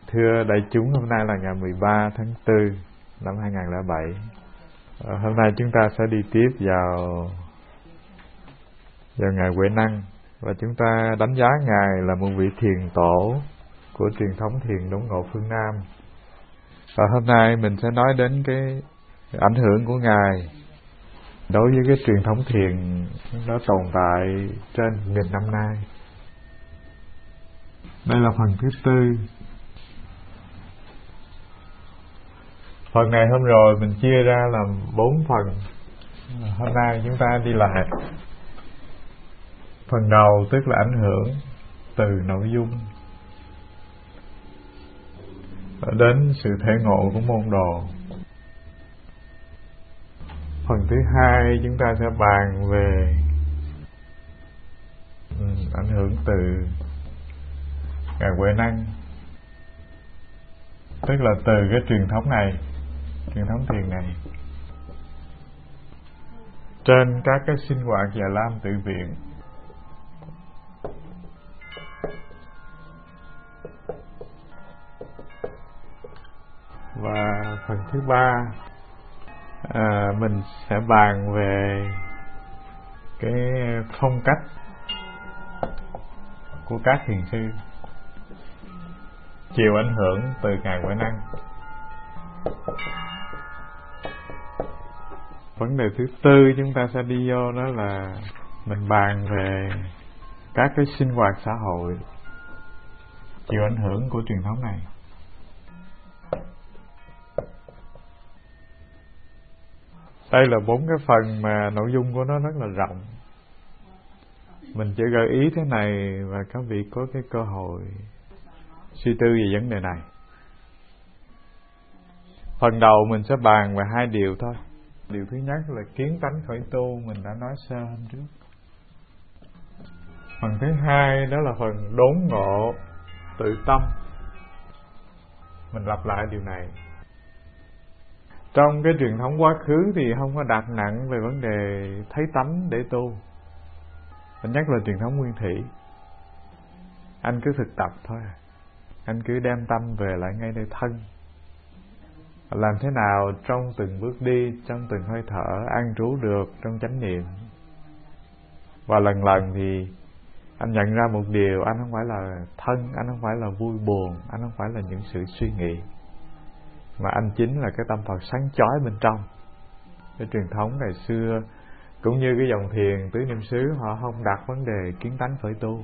Thưa đại chúng, hôm nay là ngày 13 tháng 4 năm 2007. Hôm nay chúng ta sẽ đi tiếp vào ngày Huệ Năng, và chúng ta đánh giá Ngài là một vị thiền tổ của truyền thống thiền đốn ngộ phương Nam. Và hôm nay mình sẽ nói đến cái ảnh hưởng của Ngài đối với cái truyền thống thiền nó tồn tại trên 1000 năm nay. Đây là phần thứ 4. Phần này hôm rồi mình chia ra làm 4 phần. Hôm nay chúng ta đi lại. Phần đầu tức là ảnh hưởng từ nội dung đến sự thể ngộ của môn đồ. Phần thứ hai chúng ta sẽ bàn về ảnh hưởng từ Ngài Huệ Năng, tức là từ cái truyền thống này, truyền thống thiền này, trên các cái sinh hoạt Già Lam tự viện. Và phần thứ ba mình sẽ bàn về cái phong cách của các thiền sư chịu ảnh hưởng từ Ngài Huệ Năng. Vấn đề thứ tư chúng ta sẽ đi vô đó là mình bàn về các cái sinh hoạt xã hội chịu ảnh hưởng của truyền thống này. Đây là 4 cái phần mà nội dung của nó rất là rộng. Mình chỉ gợi ý thế này và các vị có cái cơ hội suy tư về vấn đề này. Phần đầu mình sẽ bàn về 2 điều thôi. Điều thứ nhất là kiến tánh khởi tu, mình đã nói sơ hôm trước. Phần thứ hai đó là phần đốn ngộ tự tâm. Mình lặp lại điều này. Trong cái truyền thống quá khứ thì không có đặt nặng về vấn đề thấy tánh để tu. Nhất là truyền thống nguyên thủy. Anh cứ thực tập thôi. Anh cứ đem tâm về lại ngay nơi thân. Làm thế nào trong từng bước đi, trong từng hơi thở an trú được trong chánh niệm. Và lần lần thì anh nhận ra một điều, anh không phải là thân, anh không phải là vui buồn, anh không phải là những sự suy nghĩ, mà anh chính là cái tâm Phật sáng chói bên trong. Cái truyền thống ngày xưa cũng như cái dòng thiền tứ niệm xứ, họ không đặt vấn đề kiến tánh khởi tu.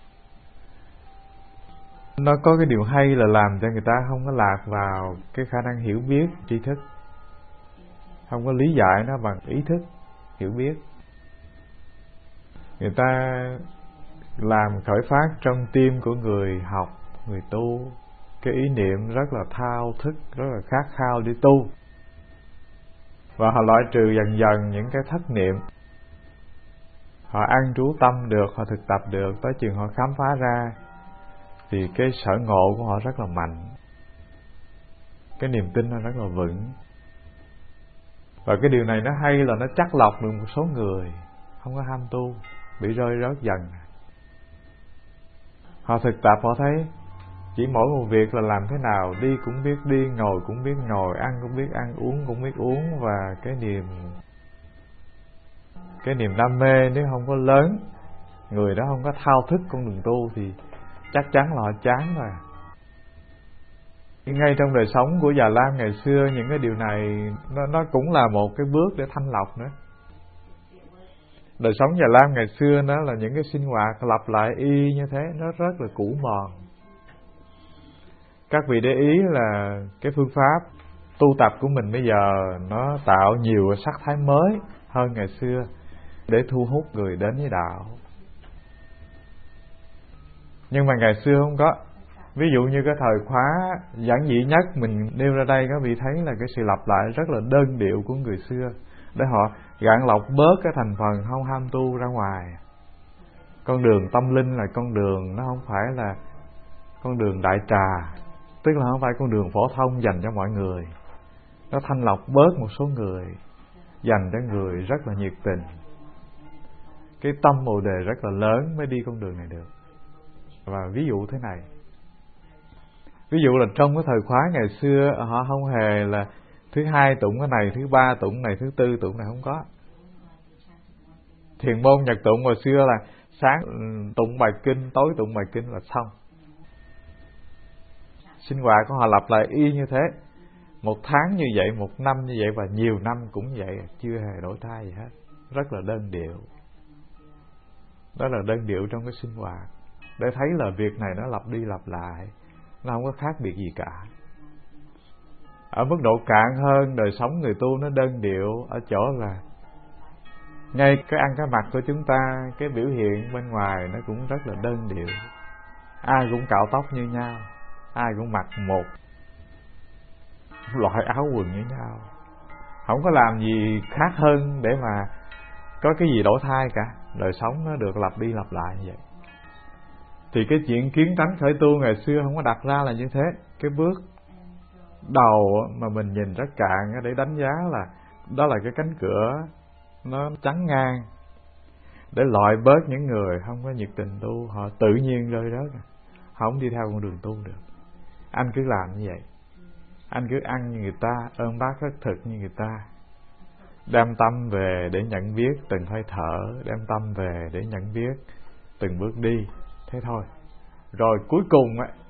Nó có cái điều hay là làm cho người ta không có lạc vào cái khả năng hiểu biết, tri thức, không có lý giải nó bằng ý thức, hiểu biết. Người ta làm khởi phát trong tim của người học, người tu cái ý niệm rất là thao thức, rất là khát khao để tu. Và họ loại trừ dần dần những cái thất niệm. Họ an trú tâm được, họ thực tập được, tới chừng họ khám phá ra thì cái sở ngộ của họ rất là mạnh, cái niềm tin nó rất là vững. Và cái điều này nó hay là nó chắc lọc được một số người không có ham tu, bị rơi rớt dần. Họ thực tập, họ thấy chỉ mỗi một việc là làm thế nào, đi cũng biết đi, ngồi cũng biết ngồi, ăn cũng biết ăn, uống cũng biết uống. Và cái niềm đam mê nếu không có lớn, người đó không có thao thức con đường tu thì chắc chắn là họ chán rồi. Ngay trong đời sống của Già Lam ngày xưa, những cái điều này nó cũng là một cái bước để thanh lọc nữa. Đời sống Già Lam ngày xưa nó là những cái sinh hoạt lặp lại y như thế, nó rất là cũ mòn. Các vị để ý là cái phương pháp tu tập của mình bây giờ nó tạo nhiều sắc thái mới hơn ngày xưa để thu hút người đến với đạo. Nhưng mà ngày xưa không có. Ví dụ như cái thời khóa giản dị nhất mình nêu ra đây, các vị thấy là cái sự lặp lại rất là đơn điệu của người xưa, để họ gạn lọc bớt cái thành phần không ham tu ra ngoài. Con đường tâm linh là con đường, nó không phải là con đường đại trà, tức là không phải con đường phổ thông dành cho mọi người. Nó thanh lọc bớt một số người, dành cho người rất là nhiệt tình. Cái tâm bồ đề rất là lớn mới đi con đường này được. Và ví dụ thế này, Ví dụ là trong cái thời khóa ngày xưa họ không hề là thứ hai tụng cái này, thứ ba tụng này, thứ tư tụng này, không có. Thiền môn nhật tụng hồi xưa là sáng tụng bài kinh, tối tụng bài kinh là xong. Sinh hoạt của họ lặp lại y như thế, một tháng như vậy, một năm như vậy, và nhiều năm cũng vậy, chưa hề đổi thay gì hết. Rất là đơn điệu. Đó là đơn điệu trong cái sinh hoạt, để thấy là việc này nó lặp đi lặp lại, nó không có khác biệt gì cả. Ở mức độ cạn hơn, đời sống người tu nó đơn điệu ở chỗ là ngay cái ăn cái mặc của chúng ta, cái biểu hiện bên ngoài nó cũng rất là đơn điệu. Ai cũng cạo tóc như nhau, ai cũng mặc một loại áo quần như nhau, không có làm gì khác hơn để mà có cái gì đổi thay cả. Đời sống nó được lặp đi lặp lại như vậy. Thì cái chuyện kiến tánh khởi tu ngày xưa không có đặt ra là như thế. Cái bước đầu mà mình nhìn rất cạn để đánh giá là đó là cái cánh cửa nó chắn ngang, để loại bớt những người không có nhiệt tình tu, họ tự nhiên rơi rớt, không đi theo con đường tu được. Anh cứ làm như vậy, anh cứ ăn như người ta, ôm bát khất thực như người ta, đem tâm về để nhận biết từng hơi thở, đem tâm về để nhận biết từng bước đi, thế thôi. Rồi cuối cùng ấy,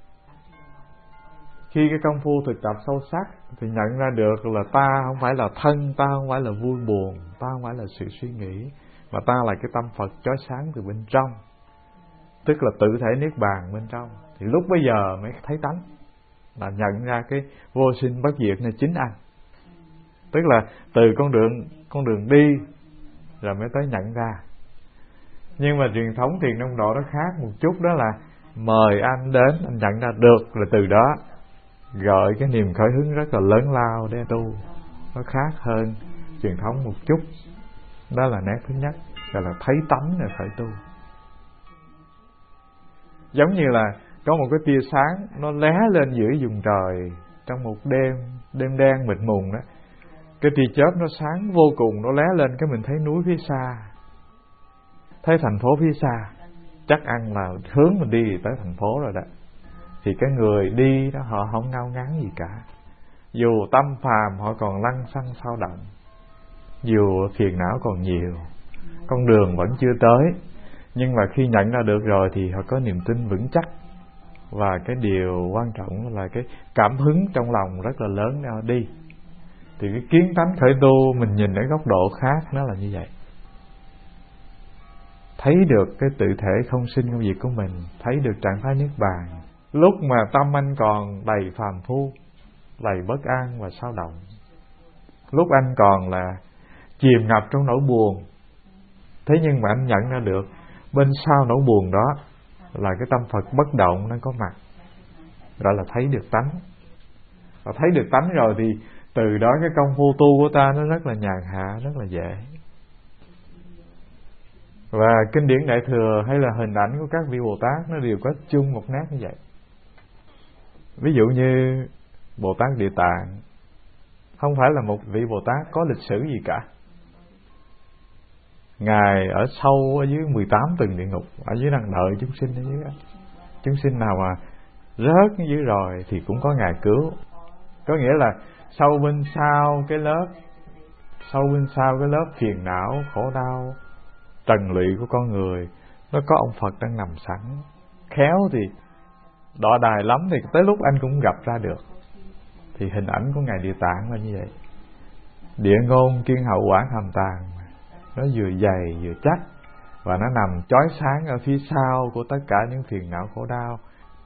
khi cái công phu thực tập sâu sắc thì nhận ra được là ta không phải là thân, ta không phải là vui buồn, ta không phải là sự suy nghĩ, mà ta là cái tâm Phật chói sáng từ bên trong, tức là tự thể niết bàn bên trong. Thì lúc bấy giờ mới thấy tánh, là nhận ra cái vô sinh bất diệt này chính anh. Tức là từ con đường đi rồi mới tới nhận ra. Nhưng mà truyền thống thiền đông độ nó khác một chút, đó là mời anh đến, anh nhận ra được, rồi từ đó gợi cái niềm khởi hứng rất là lớn lao để tu. Nó khác hơn truyền thống một chút. Đó là nét thứ nhất, gọi là thấy tánh rồi khởi tu. Giống như là có một cái tia sáng nó lóe lên giữa vùng trời trong một đêm đen mịt mùng đó. Cái tia chớp nó sáng vô cùng, nó lóe lên, cái mình thấy núi phía xa, thấy thành phố phía xa, chắc ăn là hướng mình đi tới thành phố rồi đó. Thì cái người đi đó họ không ngao ngán gì cả, dù tâm phàm họ còn lăng xăng sao động, dù phiền não còn nhiều, con đường vẫn chưa tới, nhưng mà khi nhận ra được rồi thì họ có niềm tin vững chắc. Và cái điều quan trọng là cái cảm hứng trong lòng rất là lớn để họ đi. Thì cái kiến tánh khởi tu mình nhìn ở góc độ khác nó là như vậy. Thấy được cái tự thể không sinh không diệt của mình, thấy được trạng thái niết bàn lúc mà tâm anh còn đầy phàm phu, đầy bất an và sao động, lúc anh còn là chìm ngập trong nỗi buồn. Thế nhưng mà anh nhận ra được bên sau nỗi buồn đó là cái tâm Phật bất động nó có mặt, gọi là thấy được tánh. Và thấy được tánh rồi thì từ đó cái công phu tu của ta nó rất là nhàn hạ, rất là dễ. Và kinh điển Đại Thừa hay là hình ảnh của các vị Bồ Tát nó đều có chung một nét như vậy. Ví dụ như Bồ Tát Địa Tạng không phải là một vị Bồ Tát có lịch sử gì cả. Ngài ở sâu ở dưới 18 tầng địa ngục, ở dưới đang đợi chúng sinh ở dưới đó. Chúng sinh nào mà rớt ở dưới rồi thì cũng có Ngài cứu. Có nghĩa là sâu bên sau cái lớp phiền não, khổ đau, trần lụy của con người, nó có ông Phật đang nằm sẵn. Khéo thì đọa đài lắm thì tới lúc anh cũng gặp ra được. Thì hình ảnh của Ngài Địa Tạng là như vậy. Địa ngôn kiên hậu quảng hàm tàng, nó vừa dày vừa chắc, và nó nằm chói sáng ở phía sau của tất cả những phiền não khổ đau.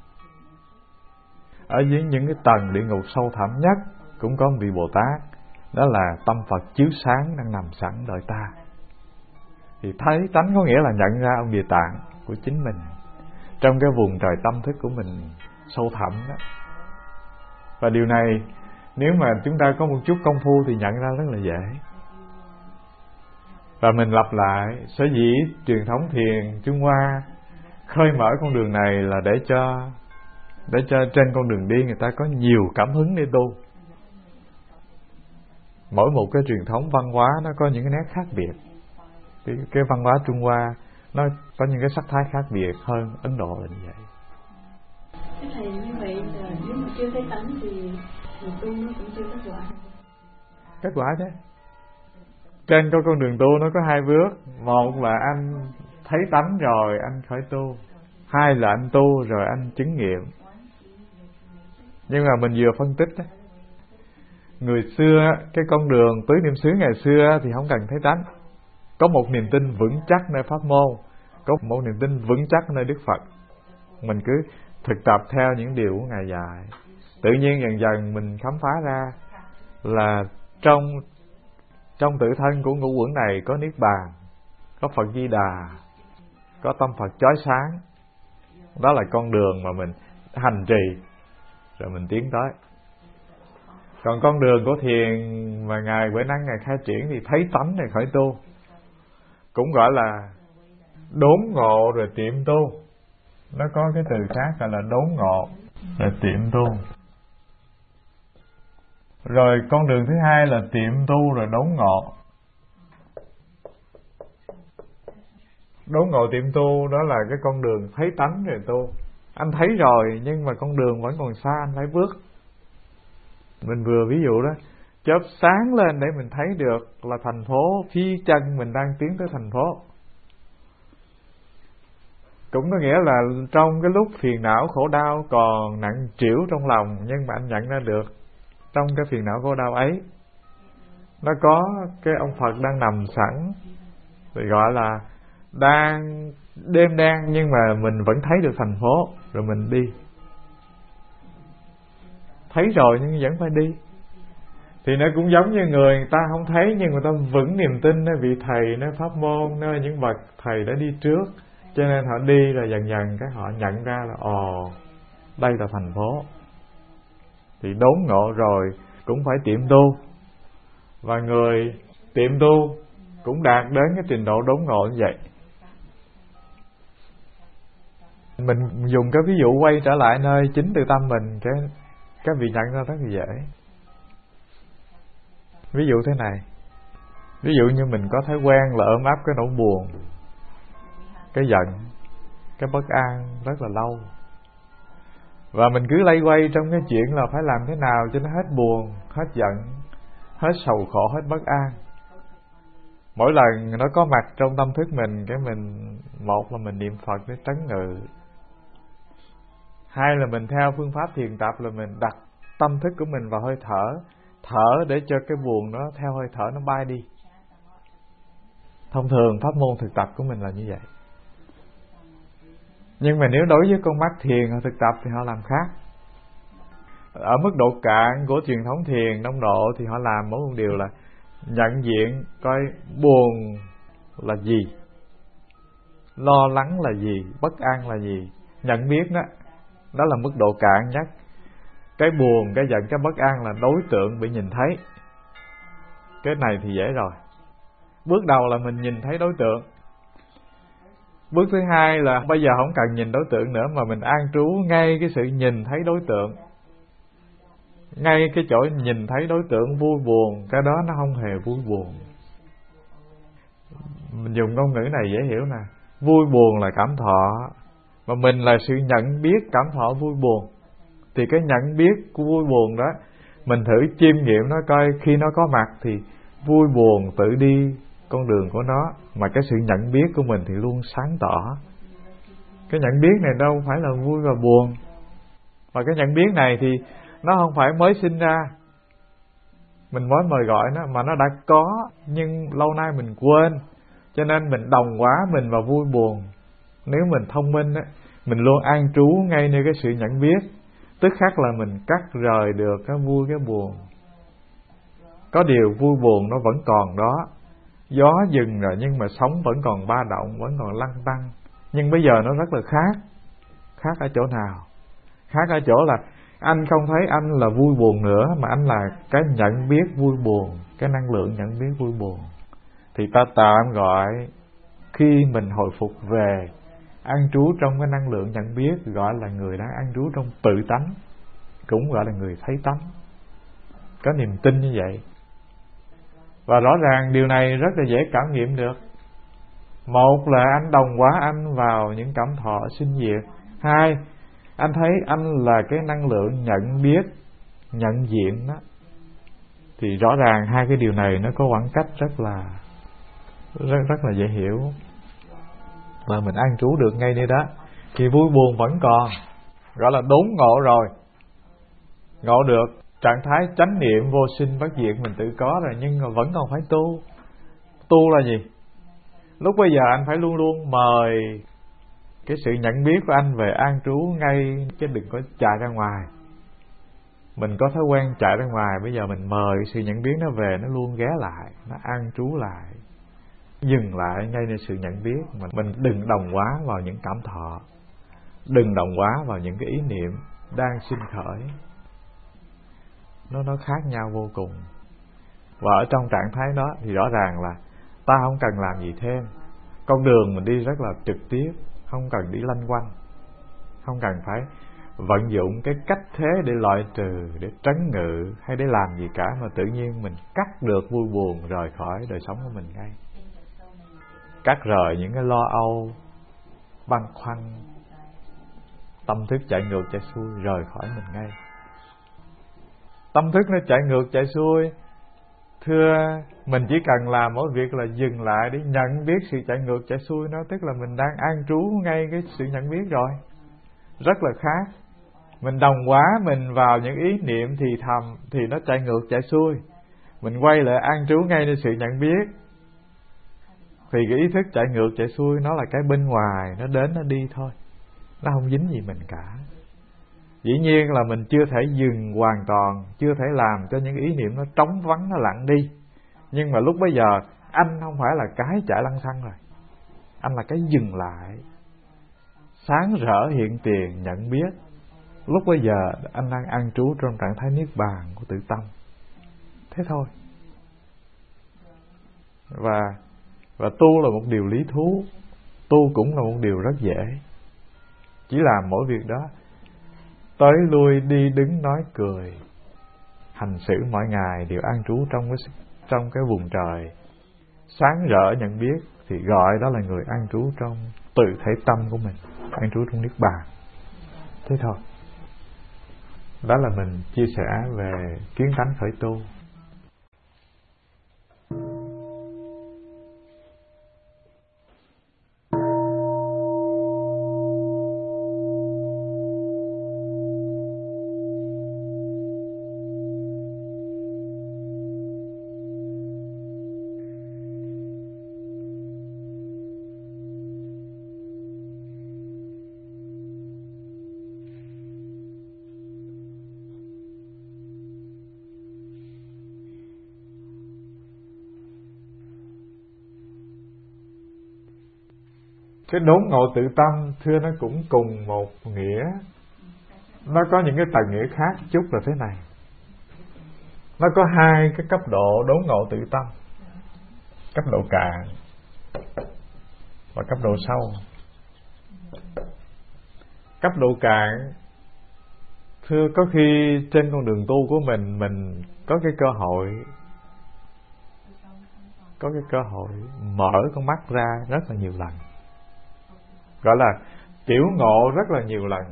Ở dưới những cái tầng địa ngục sâu thẳm nhất cũng có một vị Bồ Tát, đó là tâm Phật chiếu sáng đang nằm sẵn đợi ta. Thì thấy tánh có nghĩa là nhận ra ông Địa Tạng của chính mình trong cái vùng trời tâm thức của mình sâu thẳm đó. Và điều này nếu mà chúng ta có một chút công phu thì nhận ra rất là dễ. Và mình lặp lại, sở dĩ truyền thống thiền Trung Hoa khơi mở con đường này là để cho trên con đường đi người ta có nhiều cảm hứng để tu. Mỗi một cái truyền thống văn hóa nó có những cái nét khác biệt. Cái văn hóa Trung Hoa nó có những cái sắc thái khác biệt hơn Ấn Độ là như vậy. Cái thầy như vậy là nếu mà chưa thấy tánh thì tu nó cũng chưa kết quả. Kết quả chứ. Trên con đường tu nó có hai bước. Một là anh thấy tánh rồi anh khởi tu. Hai là anh tu rồi anh chứng nghiệm. Nhưng mà mình vừa phân tích đó, người xưa cái con đường tứ niệm xứ ngày xưa thì không cần thấy tánh, có một niềm tin vững chắc nơi pháp môn, có một niềm tin vững chắc nơi Đức Phật. Mình cứ thực tập theo những điều của Ngài dạy, tự nhiên dần dần mình khám phá ra là trong tự thân của ngũ uẩn này có Niết Bàn, có Phật Di Đà, có tâm Phật chói sáng. Đó là con đường mà mình hành trì rồi mình tiến tới. Còn con đường của thiền mà Ngài Huệ Năng Ngài khai triển thì thấy tánh này khởi tu, cũng gọi là đốn ngộ rồi tiệm tu. Nó có cái từ khác gọi là đốn ngộ rồi tiệm tu. Rồi con đường thứ hai là tiệm tu rồi đốn ngộ. Đốn ngộ tiệm tu đó là cái con đường thấy tánh rồi tu. Anh thấy rồi nhưng mà con đường vẫn còn xa, anh phải bước. Mình vừa ví dụ đó, chớp sáng lên để mình thấy được là thành phố phía chân mình đang tiến tới thành phố. Cũng có nghĩa là trong cái lúc phiền não khổ đau còn nặng trĩu trong lòng, nhưng mà anh nhận ra được trong cái phiền não khổ đau ấy nó có cái ông Phật đang nằm sẵn, rồi gọi là đang đêm đen, nhưng mà mình vẫn thấy được thành phố, rồi mình đi. Thấy rồi nhưng vẫn phải đi. Thì nó cũng giống như người ta không thấy nhưng người ta vững niềm tin nơi vị thầy, nơi pháp môn, nơi những bậc thầy đã đi trước, cho nên họ đi là dần dần cái họ nhận ra là đây là thành phố. Thì đốn ngộ rồi cũng phải tiệm tu, và người tiệm tu cũng đạt đến cái trình độ đốn ngộ như vậy. Mình dùng cái ví dụ quay trở lại nơi chính từ tâm mình, cái vị nhận ra rất là dễ. Ví dụ thế này, ví dụ như mình có thói quen là ôm ấp cái nỗi buồn, cái giận, cái bất an rất là lâu, và mình cứ lay quay trong cái chuyện là phải làm thế nào cho nó hết buồn, hết giận, hết sầu khổ, hết bất an. Mỗi lần nó có mặt trong tâm thức mình, cái mình, một là mình niệm Phật để trấn ngự, hai là mình theo phương pháp thiền tập là mình đặt tâm thức của mình vào hơi thở, thở để cho cái buồn nó theo hơi thở nó bay đi. Thông thường pháp môn thực tập của mình là như vậy. Nhưng mà nếu đối với con mắt thiền họ thực tập thì họ làm khác. Ở mức độ cạn của truyền thống thiền đông độ thì họ làm mỗi một điều là nhận diện coi buồn là gì, lo lắng là gì, bất an là gì, nhận biết đó. Đó là mức độ cạn nhất. Cái buồn, cái giận, cái bất an là đối tượng bị nhìn thấy. Cái này thì dễ rồi. Bước đầu là mình nhìn thấy đối tượng. Bước thứ hai là bây giờ không cần nhìn đối tượng nữa, mà mình an trú ngay cái sự nhìn thấy đối tượng. Ngay cái chỗ nhìn thấy đối tượng vui buồn, cái đó nó không hề vui buồn. Mình dùng ngôn ngữ này dễ hiểu nè. Vui buồn là cảm thọ, và mình là sự nhận biết cảm thọ vui buồn. Thì cái nhận biết của vui buồn đó, mình thử chiêm nghiệm nó coi, khi nó có mặt thì vui buồn tự đi con đường của nó, mà cái sự nhận biết của mình thì luôn sáng tỏ. Cái nhận biết này đâu phải là vui và buồn, và cái nhận biết này thì nó không phải mới sinh ra, mình mới mời gọi nó, mà nó đã có nhưng lâu nay mình quên, cho nên mình đồng hóa mình vào vui buồn. Nếu mình thông minh á, mình luôn an trú ngay nơi cái sự nhận biết, tức khắc là mình cắt rời được cái vui cái buồn. Có điều vui buồn nó vẫn còn đó, gió dừng rồi nhưng mà sóng vẫn còn ba động, vẫn còn lăn tăn. Nhưng bây giờ nó rất là khác. Khác ở chỗ nào? Khác ở chỗ là anh không thấy anh là vui buồn nữa, mà anh là cái nhận biết vui buồn, cái năng lượng nhận biết vui buồn. Thì ta tạm gọi khi mình hồi phục về an trú trong cái năng lượng nhận biết, gọi là người đang an trú trong tự tánh, cũng gọi là người thấy tánh, có niềm tin như vậy. Và rõ ràng điều này rất là dễ cảm nghiệm được. Một là anh đồng hóa anh vào những cảm thọ sinh diệt. Hai, Anh thấy anh là cái năng lượng nhận biết, nhận diện đó, thì rõ ràng hai cái điều này nó có khoảng cách rất là dễ hiểu, mà mình an trú được ngay nơi đó. Thì vui buồn vẫn còn, gọi là đốn ngộ rồi, ngộ được trạng thái chánh niệm vô sinh bất diệt mình tự có rồi, nhưng mà vẫn còn phải tu. Tu là gì? Lúc bây giờ anh phải luôn luôn mời cái sự nhận biết của anh về an trú ngay, chứ đừng có chạy ra ngoài. Mình có thói quen chạy ra ngoài, bây giờ mình mời sự nhận biết nó về, nó luôn ghé lại, nó an trú lại, dừng lại ngay nơi sự nhận biết. Mình đừng đồng hóa vào những cảm thọ, đừng đồng hóa vào những cái ý niệm đang sinh khởi. Nó khác nhau vô cùng. Và ở trong trạng thái đó thì rõ ràng là ta không cần làm gì thêm. Con đường mình đi rất là trực tiếp, không cần đi lanh quanh, không cần phải vận dụng cái cách thế để loại trừ, để trấn ngự hay để làm gì cả, mà tự nhiên mình cắt được vui buồn rời khỏi đời sống của mình ngay. Cắt rời những cái lo âu, băn khoăn, tâm thức chạy ngược chạy xuôi rời khỏi mình ngay. Tâm thức nó chạy ngược chạy xuôi, thưa, mình chỉ cần làm mỗi việc là dừng lại để nhận biết sự chạy ngược chạy xuôi nó, tức là mình đang an trú ngay cái sự nhận biết rồi. Rất là khác. Mình đồng hóa mình vào những ý niệm thì thầm thì nó chạy ngược chạy xuôi. Mình quay lại an trú ngay nơi sự nhận biết, thì cái ý thức chạy ngược chạy xuôi nó là cái bên ngoài, nó đến nó đi thôi, nó không dính gì mình cả. Dĩ nhiên là mình chưa thể dừng hoàn toàn, chưa thể làm cho những ý niệm nó trống vắng, nó lặng đi. Nhưng mà lúc bấy giờ anh không phải là cái chạy lăng xăng rồi, anh là cái dừng lại, sáng rỡ hiện tiền nhận biết. Lúc bấy giờ anh đang an trú trong trạng thái niết bàn của tự tâm. Thế thôi. Và tu là một điều lý thú, tu cũng là một điều rất dễ. Chỉ làm mỗi việc đó, tới lui đi đứng nói cười, hành xử mỗi ngày đều an trú trong cái vùng trời sáng rỡ nhận biết, thì gọi đó là người an trú trong tự thể tâm của mình, an trú trong niết bàn. Thế thôi. Đó là mình chia sẻ về kiến tánh khởi tu. Cái đốn ngộ tự tâm, thưa, nó cũng cùng một nghĩa. Nó có những cái tầng nghĩa khác chút là thế này. Nó có hai cái cấp độ đốn ngộ tự tâm. Cấp độ cạn và cấp độ sâu. Cấp độ cạn, thưa, có khi trên con đường tu của mình có cái cơ hội mở con mắt ra rất là nhiều lần, gọi là tiểu ngộ rất là nhiều lần.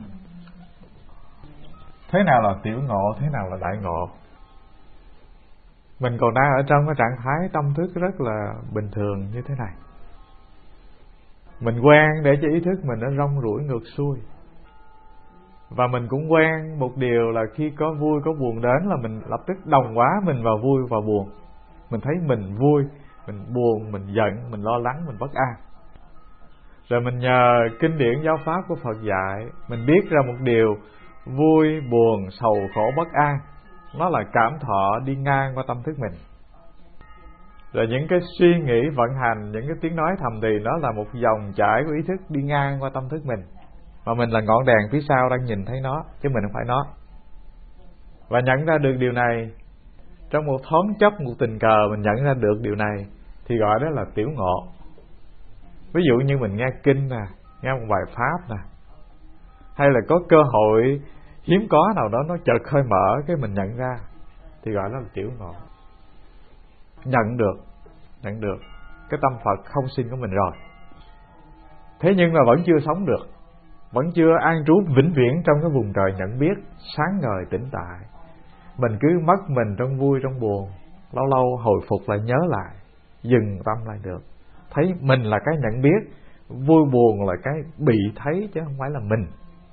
Thế nào là tiểu ngộ, thế nào là đại ngộ? Mình còn đang ở trong cái trạng thái tâm thức rất là bình thường như thế này. Mình quen để cho ý thức mình nó rong ruổi ngược xuôi. Và mình cũng quen một điều là khi có vui có buồn đến là mình lập tức đồng hóa mình vào vui và buồn. Mình thấy mình vui, mình buồn, mình giận, mình lo lắng, mình bất an. Rồi mình nhờ kinh điển giáo pháp của Phật dạy, mình biết ra một điều: vui, buồn, sầu, khổ, bất an, nó là cảm thọ đi ngang qua tâm thức mình. Rồi những cái suy nghĩ vận hành, những cái tiếng nói thầm thì, đó là một dòng chảy của ý thức đi ngang qua tâm thức mình. Mà mình là ngọn đèn phía sau đang nhìn thấy nó, chứ mình không phải nó. Và nhận ra được điều này, trong một thoáng chốc, một tình cờ mình nhận ra được điều này, thì gọi đó là tiểu ngộ. Ví dụ như mình nghe kinh nè, nghe một bài pháp nè, hay là có cơ hội hiếm có nào đó nó chợt khơi mở, cái mình nhận ra, thì gọi đó là tiểu ngộ. Nhận được cái tâm Phật không sinh của mình rồi. Thế nhưng mà vẫn chưa sống được. vẫn chưa an trú vĩnh viễn trong cái vùng trời nhận biết sáng ngời tĩnh tại. Mình cứ mất mình trong vui trong buồn, lâu lâu hồi phục lại nhớ lại, dừng tâm lại được, thấy mình là cái nhận biết, vui buồn là cái bị thấy chứ không phải là mình.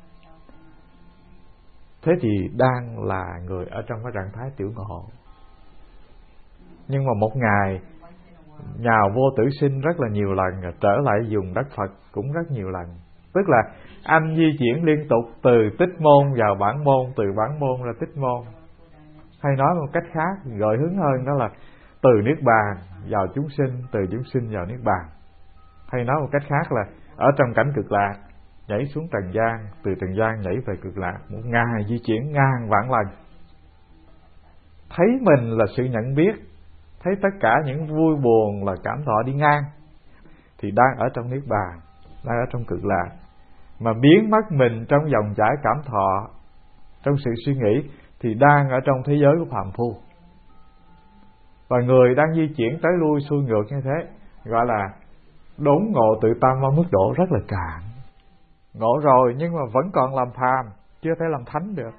Thế thì đang là người ở trong cái trạng thái tiểu ngộ. Nhưng mà một ngày nhào vô tử sinh rất là nhiều lần, trở lại vùng đất Phật cũng rất nhiều lần. Tức là anh di chuyển liên tục từ tích môn vào bản môn, từ bản môn ra tích môn. Hay nói một cách khác, gợi hứng hơn, đó là từ niết bàn vào chúng sinh, từ chúng sinh vào niết bàn. Hay nói một cách khác là ở trong cảnh cực lạc nhảy xuống trần gian, từ trần gian nhảy về cực lạc. Một ngày di chuyển ngàn vạn lần. Thấy mình là sự nhận biết, thấy tất cả những vui buồn là cảm thọ đi ngang, thì đang ở trong niết bàn, đang ở trong cực lạc. Mà biến mất mình trong dòng chảy cảm thọ, trong sự suy nghĩ, thì đang ở trong thế giới của phàm phu. Và người đang di chuyển tới lui xuôi ngược như thế gọi là đốn ngộ tự tâm ở mức độ rất là cạn. Ngộ rồi nhưng mà vẫn còn làm phàm, chưa thể làm thánh được.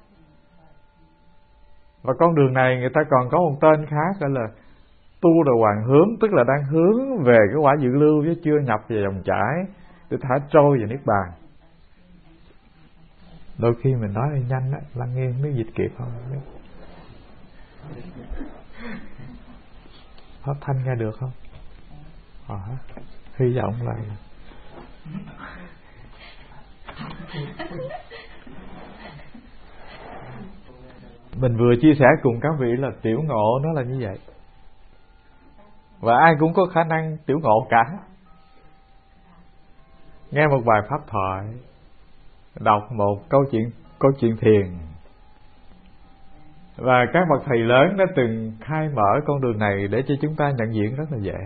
Và con đường này người ta còn có một tên khác gọi là tu đồ hoàng hướng, tức là đang hướng về cái quả dự lưu chứ chưa nhập vào dòng chảy để thả trôi vào niết bàn. Đôi khi mình nói hơi nhanh á, Lăng Nghiên biết dịch kịp không? Pháp thanh nghe được không? Hy vọng là mình vừa chia sẻ cùng các vị là tiểu ngộ nó là như vậy. Và ai cũng có khả năng tiểu ngộ cả. Nghe một bài pháp thoại, đọc một câu chuyện thiền, và các bậc thầy lớn đã từng khai mở con đường này để cho chúng ta nhận diện rất là dễ.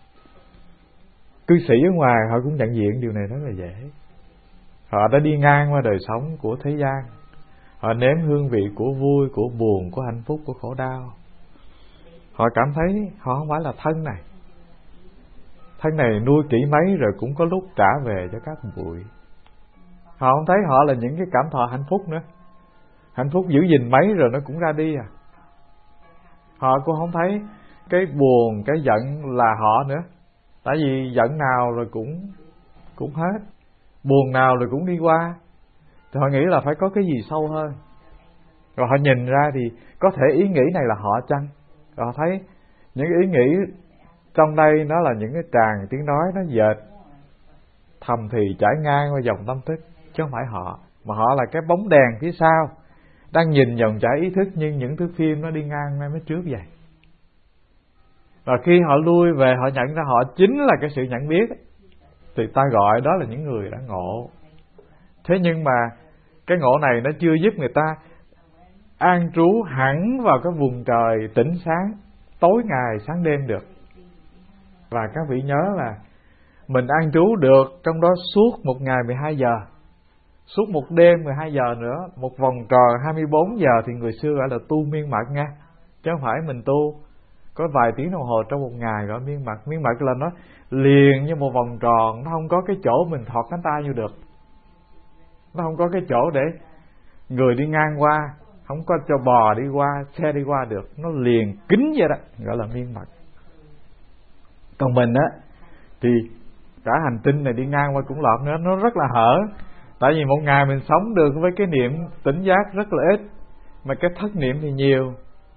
Cư sĩ ở ngoài họ cũng nhận diện điều này rất là dễ. Họ đã đi ngang qua đời sống của thế gian, họ nếm hương vị của vui, của buồn, của hạnh phúc, của khổ đau. Họ cảm thấy họ không phải là thân này. Thân này nuôi kỹ mấy rồi cũng có lúc trả về cho các bụi. Họ không thấy họ là những cái cảm thọ hạnh phúc nữa. Hạnh phúc giữ gìn mấy rồi nó cũng ra đi à. Họ cũng không thấy cái buồn, cái giận là họ nữa. Tại vì giận nào rồi cũng hết, buồn nào rồi cũng đi qua. Thì họ nghĩ là phải có cái gì sâu hơn. Rồi họ nhìn ra thì có thể ý nghĩ này là họ chăng? Rồi họ thấy những ý nghĩ trong đây nó là những cái tràng tiếng nói nó dệt thầm thì trải ngang qua dòng tâm thức, chứ không phải họ. Mà họ là cái bóng đèn phía sau đang nhìn dòng chảy ý thức, nhưng những thước phim nó đi ngang ngay mấy trước vậy. Và khi họ lui về, họ nhận ra họ chính là cái sự nhận biết, thì ta gọi đó là những người đã ngộ. Thế nhưng mà cái ngộ này nó chưa giúp người ta an trú hẳn vào cái vùng trời tĩnh sáng, tối ngày sáng đêm được. Và các vị nhớ là mình an trú được trong đó suốt một ngày 12 giờ, suốt một đêm 12 giờ nữa, một vòng tròn 24 giờ thì người xưa gọi là tu miên mật nha. Chứ không phải mình tu có vài tiếng đồng hồ trong một ngày gọi miên mật. Miên mật là nó liền như một vòng tròn, nó không có cái chỗ mình thọt cánh tay vô được. Nó không có cái chỗ để người đi ngang qua, không có cho bò đi qua, xe đi qua được. Nó liền kín vậy đó, gọi là miên mật. Còn mình á thì cả hành tinh này đi ngang qua cũng lọt nữa, nó rất là hở. Tại vì một ngày mình sống được với cái niệm tỉnh giác rất là ít, mà cái thất niệm thì nhiều.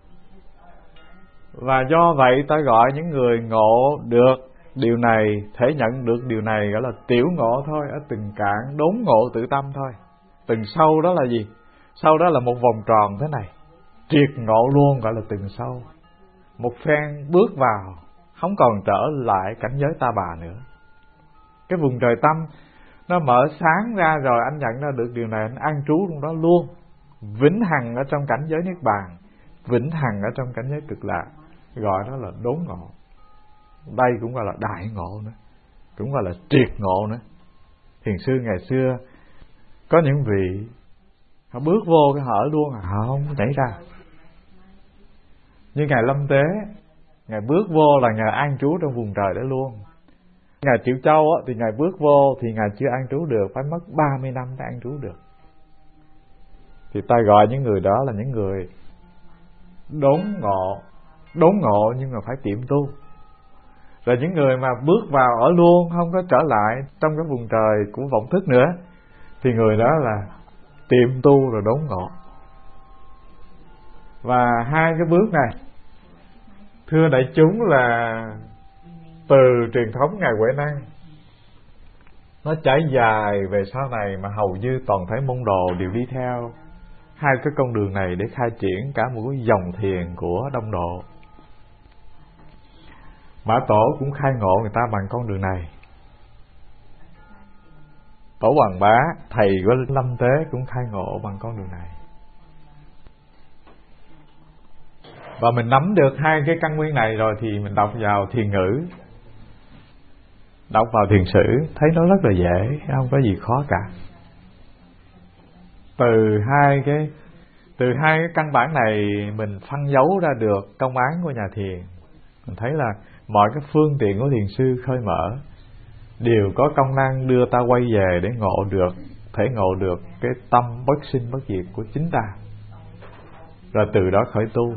Và do vậy ta gọi những người ngộ được điều này, thể nhận được điều này gọi là tiểu ngộ thôi, ở từng cạn đốn ngộ tự tâm thôi. Từng sâu đó là gì? Sâu đó là một vòng tròn thế này, triệt ngộ luôn, gọi là từng sâu. Một phen bước vào, không còn trở lại cảnh giới ta bà nữa. Cái vùng trời tâm nó mở sáng ra rồi, anh nhận ra được điều này, anh an trú trong đó luôn, vĩnh hằng ở trong cảnh giới niết bàn, vĩnh hằng ở trong cảnh giới cực lạc, gọi đó là đốn ngộ. Đây cũng gọi là đại ngộ nữa, cũng gọi là triệt ngộ nữa. Thiền sư ngày xưa có những vị họ bước vô cái hở luôn, họ không nhảy ra. Như ngài Lâm Tế, ngài bước vô là ngài an trú trong vùng trời đó luôn. Ngài Triệu Châu thì Ngài bước vô thì Ngài chưa an trú được, phải mất 30 năm để an trú được. Thì ta gọi những người đó là những người đốn ngộ nhưng mà phải tiệm tu. Rồi những người mà bước vào ở luôn, không có trở lại trong cái vùng trời của vọng thức nữa, thì người đó là tiệm tu rồi đốn ngộ. Và hai cái bước này, thưa đại chúng, là từ truyền thống Ngài Huệ Năng, nó trải dài về sau này mà hầu như toàn thể môn đồ đều đi theo hai cái con đường này để khai triển cả một cái dòng thiền của Đông Độ. Mã Tổ cũng khai ngộ người ta bằng con đường này. Tổ Hoàng Bá, thầy của Lâm Tế, cũng khai ngộ bằng con đường này. Và mình nắm được hai cái căn nguyên này rồi thì mình đọc vào thiền ngữ, đọc vào thiền sử, thấy nó rất là dễ, không có gì khó cả. Từ hai cái căn bản này mình phân dấu ra được công án của nhà thiền. Mình thấy là mọi cái phương tiện của thiền sư khơi mở đều có công năng đưa ta quay về để thể ngộ được cái tâm bất sinh bất diệt của chính ta, rồi từ đó khởi tu.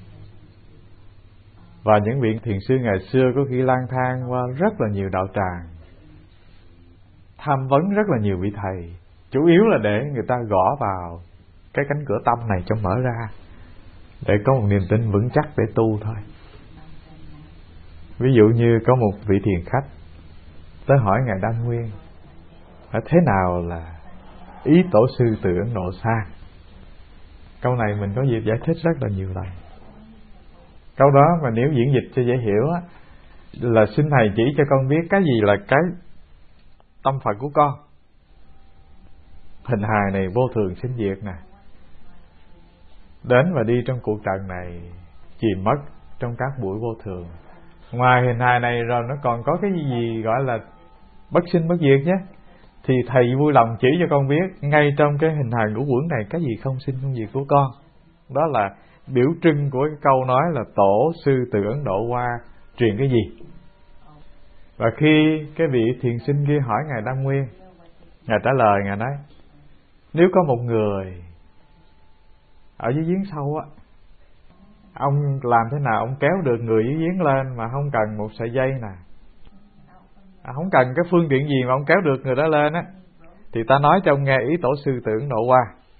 Và những vị thiền sư ngày xưa có khi lang thang qua rất là nhiều đạo tràng, tham vấn rất là nhiều vị thầy, chủ yếu là để người ta gõ vào cái cánh cửa tâm này cho mở ra, để có một niềm tin vững chắc để tu thôi. Ví dụ như có một vị thiền khách tới hỏi Ngài Đăng Nguyên là thế nào là ý tổ sư từ Ấn Độ sang. Câu này mình có dịp giải thích rất là nhiều lần. Câu đó mà nếu diễn dịch cho dễ hiểu á, là xin thầy chỉ cho con biết cái gì là cái tâm Phật của con. Hình hài này vô thường sinh diệt nè, đến và đi trong cuộc trần này chìm mất trong các buổi vô thường. Ngoài hình hài này rồi nó còn có cái gì gọi là bất sinh bất diệt nhé. Thì thầy vui lòng chỉ cho con biết ngay trong cái hình hài ngũ uẩn này cái gì không sinh không diệt của con. Đó là biểu trưng của cái câu nói là tổ sư từ Ấn Độ qua truyền cái gì. Và khi cái vị thiền sinh kia hỏi Ngài Đăng Nguyên, Ngài trả lời, Ngài nói nếu có một người ở dưới giếng sâu á, ông làm thế nào ông kéo được người dưới giếng lên mà không cần một sợi dây nè, không cần cái phương tiện gì mà ông kéo được người đó lên á, thì ta nói cho ông nghe ý tổ sư từ Ấn Độ qua.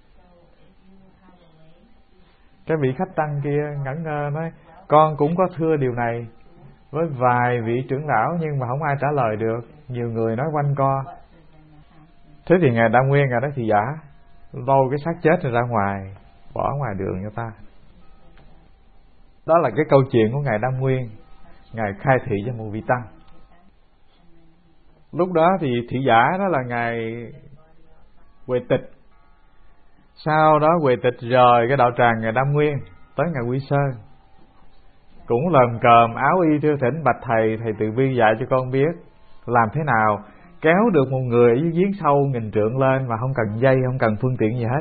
Cái vị khách tăng kia ngẩn ngơ nói con cũng có thưa điều này với vài vị trưởng lão nhưng mà không ai trả lời được, nhiều người nói quanh co. Thế thì Ngài Đăng Nguyên, Ngài nói thì giả, lôi cái xác chết này ra ngoài, bỏ ngoài đường cho ta. Đó là cái câu chuyện của Ngài Đăng Nguyên, Ngài khai thị cho một vị tăng. Lúc đó thì thị giả đó là Ngài Huệ Tịch. Sau đó Huệ Tịch rời cái đạo tràng Ngài Đăng Nguyên tới Ngài Quy Sơn, cũng lờm cờm áo y thưa thỉnh bạch thầy, thầy từ bi dạy cho con biết làm thế nào kéo được một người ở dưới giếng sâu nghìn trượng lên mà không cần dây, không cần phương tiện gì hết.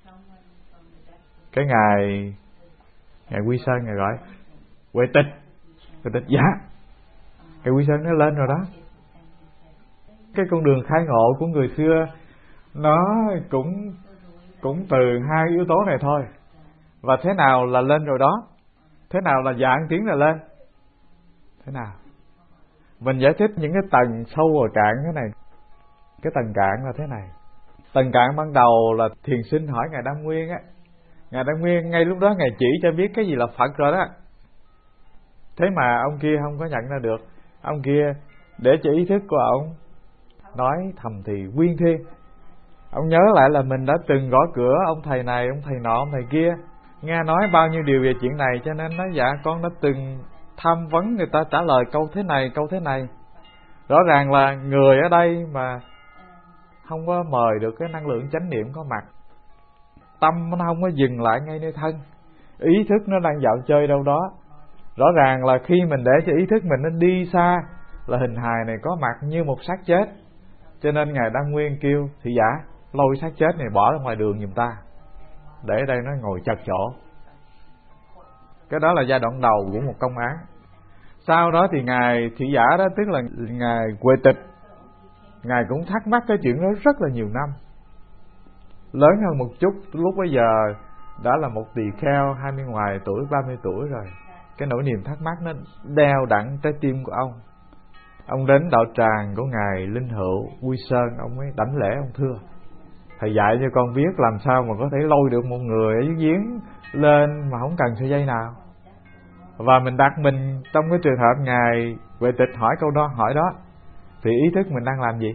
Cái Ngài Quy Sơn Ngài gọi Huệ Tịch dạ. Ngài Quy Sơn nó lên rồi đó. Cái con đường khai ngộ của người xưa nó cũng từ hai yếu tố này thôi. Và thế nào là lên rồi đó, thế nào là dạng tiến là lên, thế nào mình giải thích những cái tầng sâu và cạn thế này. Cái tầng cạn là thế này. Tầng cạn ban đầu là thiền sinh hỏi Ngài Đăng Nguyên á, Ngài Đăng Nguyên ngay lúc đó Ngài chỉ cho biết cái gì là Phật rồi đó. Thế mà ông kia không có nhận ra được. Ông kia để cho ý thức của ông nói thầm thì quyên thiên. Ông nhớ lại là mình đã từng gõ cửa ông thầy này, ông thầy nọ, ông thầy kia, nghe nói bao nhiêu điều về chuyện này, cho nên nói dạ con đã từng tham vấn người ta trả lời câu thế này. Rõ ràng là người ở đây mà không có mời được cái năng lượng chánh niệm có mặt, tâm nó không có dừng lại ngay nơi thân, ý thức nó đang dạo chơi đâu đó. Rõ ràng là khi mình để cho ý thức mình nó đi xa là hình hài này có mặt như một xác chết. Cho nên Ngài Đăng Nguyên kêu thị giả lôi xác chết này bỏ ra ngoài đường giùm ta, để đây nó ngồi chật chỗ. Cái đó là giai đoạn đầu của một công án. Sau đó thì Ngài Thị Giả đó, tức là Ngài Huệ Tịch, Ngài cũng thắc mắc cái chuyện đó rất là nhiều năm. Lớn hơn một chút, lúc bấy giờ đã là một tỳ kheo 20 ngoài tuổi, 30 tuổi rồi. Cái nỗi niềm thắc mắc nó đeo đẳng trái tim của ông. Ông đến đạo tràng của Ngài Linh Hữu Quy Sơn, ông mới đảnh lễ, ông thưa: thầy dạy cho con biết làm sao mà có thể lôi được một người ở dưới giếng lên mà không cần sợi dây nào. Và mình đặt mình trong cái trường hợp Ngài Huệ Tịch hỏi câu đó, hỏi đó, thì ý thức mình đang làm gì?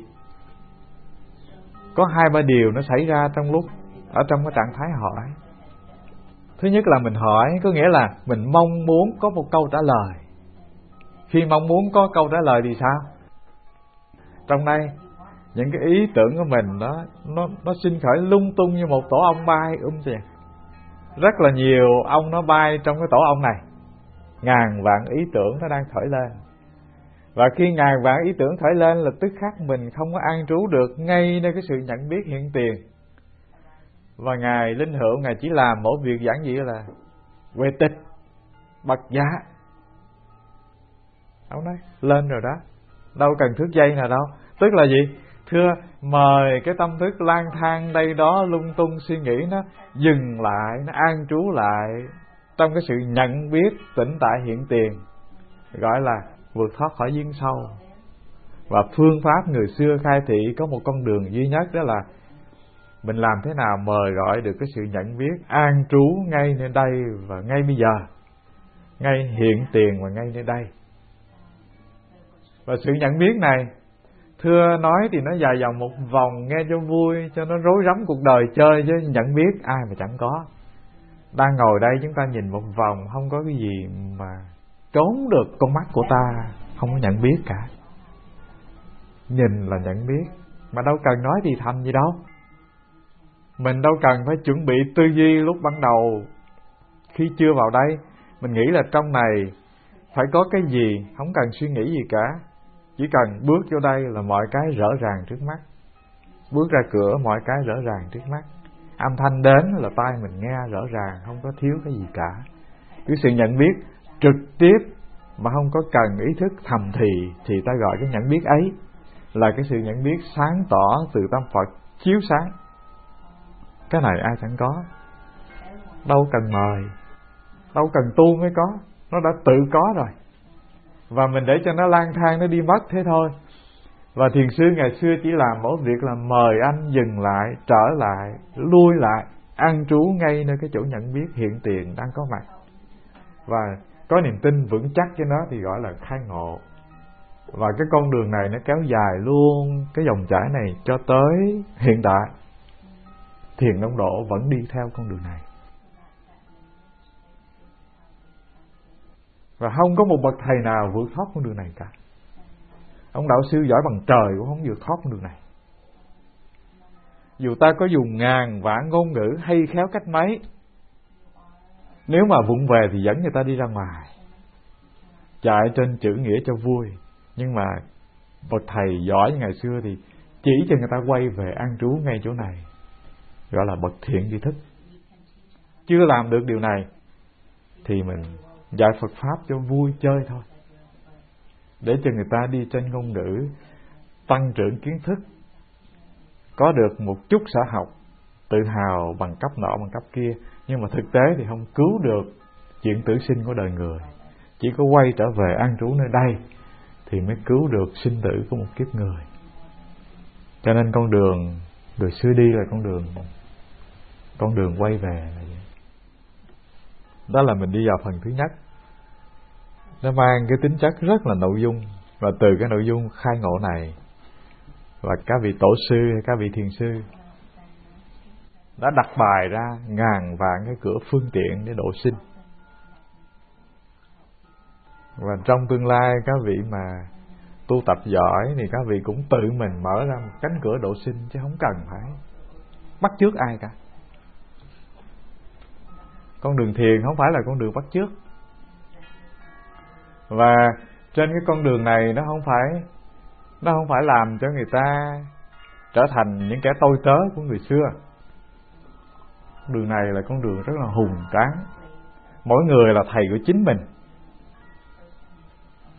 Có 2-3 điều nó xảy ra trong lúc ở trong cái trạng thái hỏi. Thứ nhất là mình hỏi, có nghĩa là mình mong muốn có một câu trả lời. Khi mong muốn có câu trả lời thì sao? Trong đây những cái ý tưởng của mình đó, nó sinh khởi lung tung như một tổ ong bay kìa. Rất là nhiều ong nó bay trong cái tổ ong này. Ngàn vạn ý tưởng nó đang khởi lên. Và khi ngàn vạn ý tưởng khởi lên là tức khắc mình không có an trú được ngay nơi cái sự nhận biết hiện tiền. Và Ngài Linh Hữu, Ngài chỉ làm một việc giản dị là Huệ Tịch, bật giá. Ông nói lên rồi đó, đâu cần thước dây nào đâu. Tức là gì? Thưa, mời cái tâm thức lang thang đây đó lung tung suy nghĩ nó dừng lại, nó an trú lại trong cái sự nhận biết tĩnh tại hiện tiền, gọi là vượt thoát khỏi duyên sâu. Và phương pháp người xưa khai thị có một con đường duy nhất, đó là mình làm thế nào mời gọi được cái sự nhận biết an trú ngay nơi đây và ngay bây giờ, ngay hiện tiền và ngay nơi đây. Và sự nhận biết này, thưa nói thì nó dài dòng một vòng nghe cho vui, cho nó rối rắm cuộc đời chơi, chứ nhận biết ai mà chẳng có. Đang ngồi đây chúng ta nhìn một vòng, không có cái gì mà trốn được con mắt của ta không có nhận biết cả. Nhìn là nhận biết, mà đâu cần nói thì thầm gì đâu. Mình đâu cần phải chuẩn bị tư duy lúc ban đầu. Khi chưa vào đây, mình nghĩ là trong này phải có cái gì, không cần suy nghĩ gì cả. Chỉ cần bước vô đây là mọi cái rõ ràng trước mắt. Bước ra cửa mọi cái rõ ràng trước mắt. Âm thanh đến là tai mình nghe rõ ràng, không có thiếu cái gì cả. Cái sự nhận biết trực tiếp mà không có cần ý thức thầm thì ta gọi cái nhận biết ấy là cái sự nhận biết sáng tỏ từ tâm Phật chiếu sáng. Cái này ai chẳng có, đâu cần mời, đâu cần tu mới có, nó đã tự có rồi. Và mình để cho nó lang thang, nó đi mất thế thôi. Và thiền sư ngày xưa chỉ làm một việc là mời anh dừng lại, trở lại, lui lại, an trú ngay nơi cái chỗ nhận biết hiện tiền đang có mặt. Và có niềm tin vững chắc cho nó thì gọi là khai ngộ. Và cái con đường này nó kéo dài luôn cái dòng chảy này cho tới hiện tại. Thiền Đông Độ vẫn đi theo con đường này. Và không có một bậc thầy nào vượt thoát con đường này cả. Ông đạo sư giỏi bằng trời cũng không vượt thoát con đường này. Dù ta có dùng ngàn vạn ngôn ngữ hay khéo cách mấy, nếu mà vụng về thì dẫn người ta đi ra ngoài, chạy trên chữ nghĩa cho vui. Nhưng mà bậc thầy giỏi như ngày xưa thì chỉ cho người ta quay về an trú ngay chỗ này, gọi là bậc thiện tri thức. Chưa làm được điều này thì mình dạy Phật Pháp cho vui chơi thôi, để cho người ta đi trên ngôn ngữ, tăng trưởng kiến thức, có được một chút sở học, tự hào bằng cấp nọ bằng cấp kia. Nhưng mà thực tế thì không cứu được chuyện tử sinh của đời người. Chỉ có quay trở về an trú nơi đây thì mới cứu được sinh tử của một kiếp người. Cho nên con đường người xưa đi là con đường quay về là vậy. Đó là mình đi vào phần thứ nhất. Nó mang cái tính chất rất là nội dung. Và từ cái nội dung khai ngộ này, và các vị tổ sư hay các vị thiền sư đã đặt bài ra ngàn vạn cái cửa phương tiện để độ sinh. Và trong tương lai các vị mà tu tập giỏi thì các vị cũng tự mình mở ra một cánh cửa độ sinh, chứ không cần phải bắt chước ai cả. Con đường thiền không phải là con đường bắt chước. Và trên cái con đường này nó không phải làm cho người ta trở thành những kẻ tôi tớ của người xưa. Đường này là con đường rất là hùng tráng. Mỗi người là thầy của chính mình.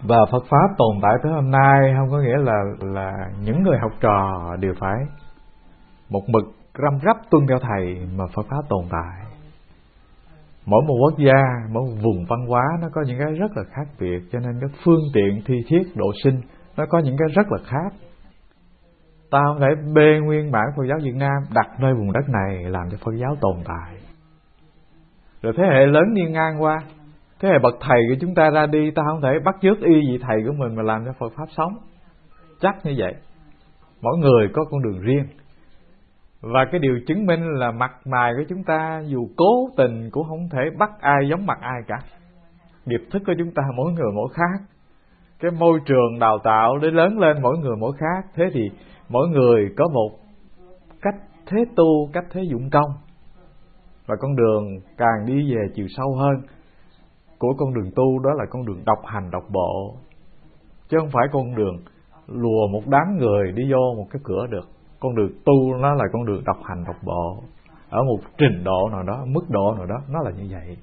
Và Phật Pháp tồn tại tới hôm nay không có nghĩa là những người học trò đều phải một mực răm rắp tuân theo thầy mà Phật Pháp tồn tại. Mỗi một quốc gia, mỗi một vùng văn hóa nó có những cái rất là khác biệt, cho nên cái phương tiện thi thiết độ sinh nó có những cái rất là khác. Ta không thể bê nguyên bản Phật giáo Việt Nam đặt nơi vùng đất này làm cho Phật giáo tồn tại. Rồi thế hệ lớn đi ngang qua, thế hệ bậc thầy của chúng ta ra đi, ta không thể bắt chước y vị thầy của mình mà làm cho Phật Pháp sống. Chắc như vậy. Mỗi người có con đường riêng. Và cái điều chứng minh là mặt mày của chúng ta dù cố tình cũng không thể bắt ai giống mặt ai cả. Nghiệp thức của chúng ta mỗi người mỗi khác. Cái môi trường đào tạo để lớn lên mỗi người mỗi khác. Thế thì mỗi người có một cách thế tu, cách thế dụng công. Và con đường càng đi về chiều sâu hơn của con đường tu, đó là con đường độc hành độc bộ, chứ không phải con đường lùa một đám người đi vô một cái cửa được. Con đường tu nó là con đường độc hành độc bộ, ở một trình độ nào đó, mức độ nào đó, nó là như vậy.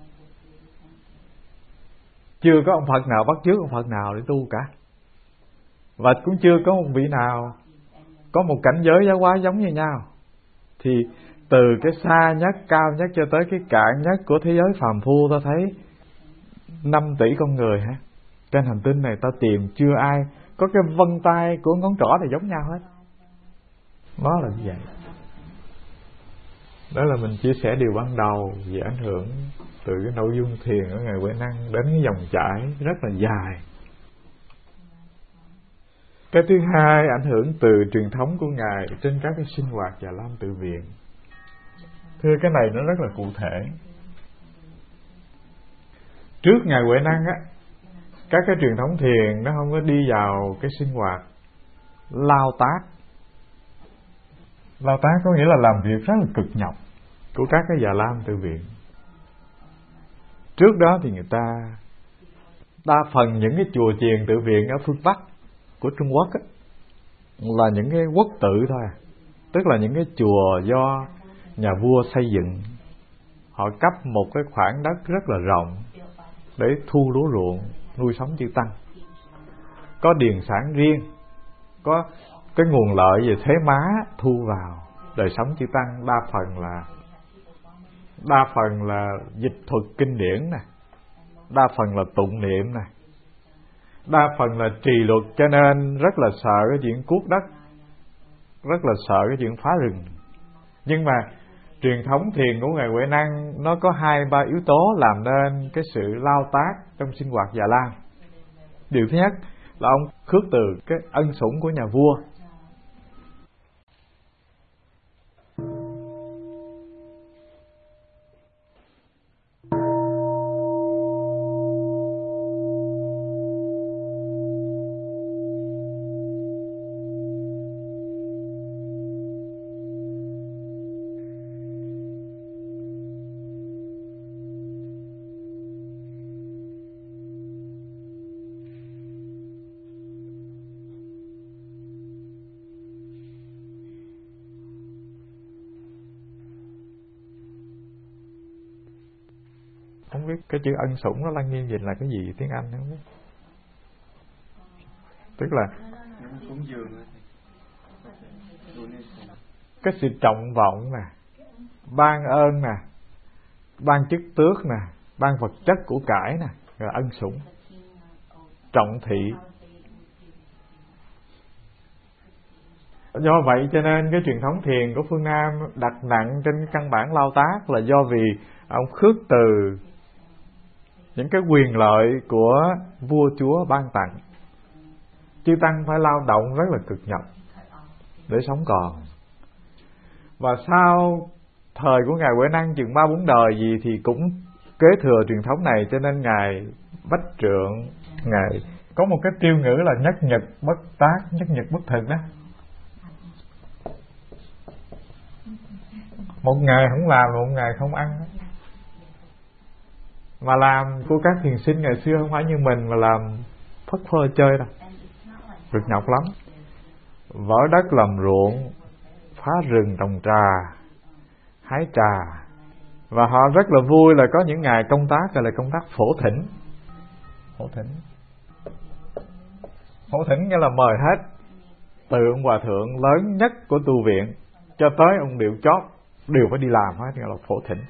Chưa có ông Phật nào bắt chước ông Phật nào để tu cả. Và cũng chưa có một vị nào có một cảnh giới giáo hóa giống như nhau. Thì từ cái xa nhất, cao nhất cho tới cái cạn nhất của thế giới phàm phu, ta thấy 5 tỷ con người hả? Trên hành tinh này ta tìm chưa ai có cái vân tay của ngón trỏ này giống nhau hết. Nó là như vậy. Đó là mình chia sẻ điều ban đầu về ảnh hưởng từ cái nội dung thiền ở Ngài Huệ Năng đến cái dòng chảy rất là dài. Cái thứ hai, ảnh hưởng từ truyền thống của Ngài trên các cái sinh hoạt Già Lam tự viện. Thưa, cái này nó rất là cụ thể. Trước Ngài Huệ Năng á, các cái truyền thống thiền nó không có đi vào cái sinh hoạt lao tác. Lao tác có nghĩa là làm việc rất là cực nhọc của các cái Già Lam tự viện. Trước đó thì người ta đa phần những cái chùa chiền tự viện ở phương Bắc của Trung Quốc á, là những cái quốc tự thôi. Tức là những cái chùa do nhà vua xây dựng. Họ cấp một cái khoảng đất rất là rộng để thu lúa ruộng, nuôi sống chư tăng. Có điền sản riêng, có cái nguồn lợi về thế má thu vào đời sống chư tăng. Đa phần là dịch thuật kinh điển nè, đa phần là tụng niệm nè, đa phần là trì luật, cho nên rất là sợ cái chuyện cuốc đất, rất là sợ cái chuyện phá rừng. Nhưng mà truyền thống thiền của Ngài Huệ Năng nó có 2-3 yếu tố làm nên cái sự lao tác trong sinh hoạt Già Lam. Điều thứ nhất là ông khước từ cái ân sủng của nhà vua. Không biết cái chữ ân sủng nó lăng nghiêm dịch là cái gì tiếng Anh không biết. Tức là cái sự trọng vọng nè, ban ơn nè, ban chức tước nè, ban vật chất của cải nè, là ân sủng. Trọng thị. Do vậy cho nên cái truyền thống thiền của phương Nam đặt nặng trên căn bản lao tác là do vì ông khước từ những cái quyền lợi của vua chúa ban tặng. Chư tăng phải lao động rất là cực nhọc để sống còn. Và sau thời của Ngài Huệ Năng chừng 3-4 đời gì thì cũng kế thừa truyền thống này, cho nên Ngài Bách Trượng, Ngài có một cái tiêu ngữ là nhất nhật bất tác, nhất nhật bất thực đó. Một ngày không làm, một ngày không ăn đó. Mà làm của các thiền sinh ngày xưa không phải như mình mà làm phất phơ chơi đâu, cực nhọc lắm. Vỡ đất làm ruộng, phá rừng trồng trà, hái trà. Và họ rất là vui là có những ngày công tác gọi là công tác phổ thỉnh. Phổ thỉnh. Phổ thỉnh nghĩa là mời hết, từ ông hòa thượng lớn nhất của tu viện cho tới ông điệu chót đều phải đi làm hết, nghĩa là phổ thỉnh,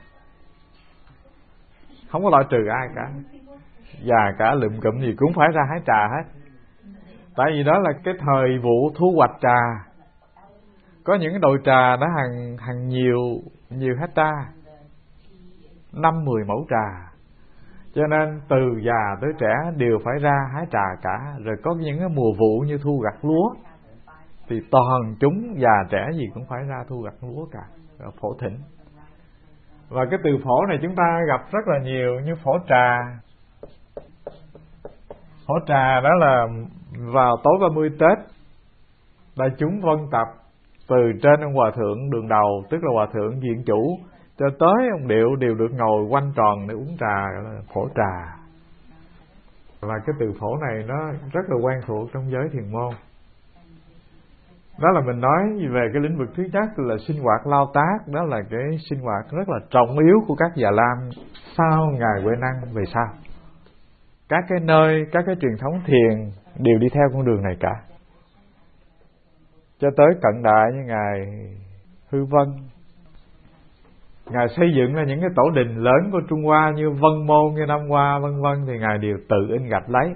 không có loại trừ ai cả. Và cả lụm cụm gì cũng phải ra hái trà hết. Tại vì đó là cái thời vụ thu hoạch trà. Có những cái đồi trà đã hàng nhiều hecta, 5-10 mẫu trà. Cho nên từ già tới trẻ đều phải ra hái trà cả. Rồi có những cái mùa vụ như thu gặt lúa thì toàn chúng già trẻ gì cũng phải ra thu gặt lúa cả, rồi phổ thỉnh. Và cái từ phổ này chúng ta gặp rất là nhiều, như phổ trà. Phổ trà đó là vào tối 30 Tết, đại chúng vân tập từ trên ông hòa thượng đường đầu, tức là hòa thượng viện chủ, cho tới ông điệu đều được ngồi quanh tròn để uống trà, gọi là phổ trà. Và cái từ phổ này nó rất là quen thuộc trong giới thiền môn. Đó là mình nói về cái lĩnh vực thứ nhất là sinh hoạt lao tác. Đó là cái sinh hoạt rất là trọng yếu của các Già Lam sau Ngài Huệ Năng về sau. Các cái nơi, các cái truyền thống thiền đều đi theo con đường này cả. Cho tới cận đại như Ngài Hư Vân, Ngài xây dựng ra những cái tổ đình lớn của Trung Hoa như Vân Môn, như Nam Hoa vân vân, thì Ngài đều tự in gạch lấy.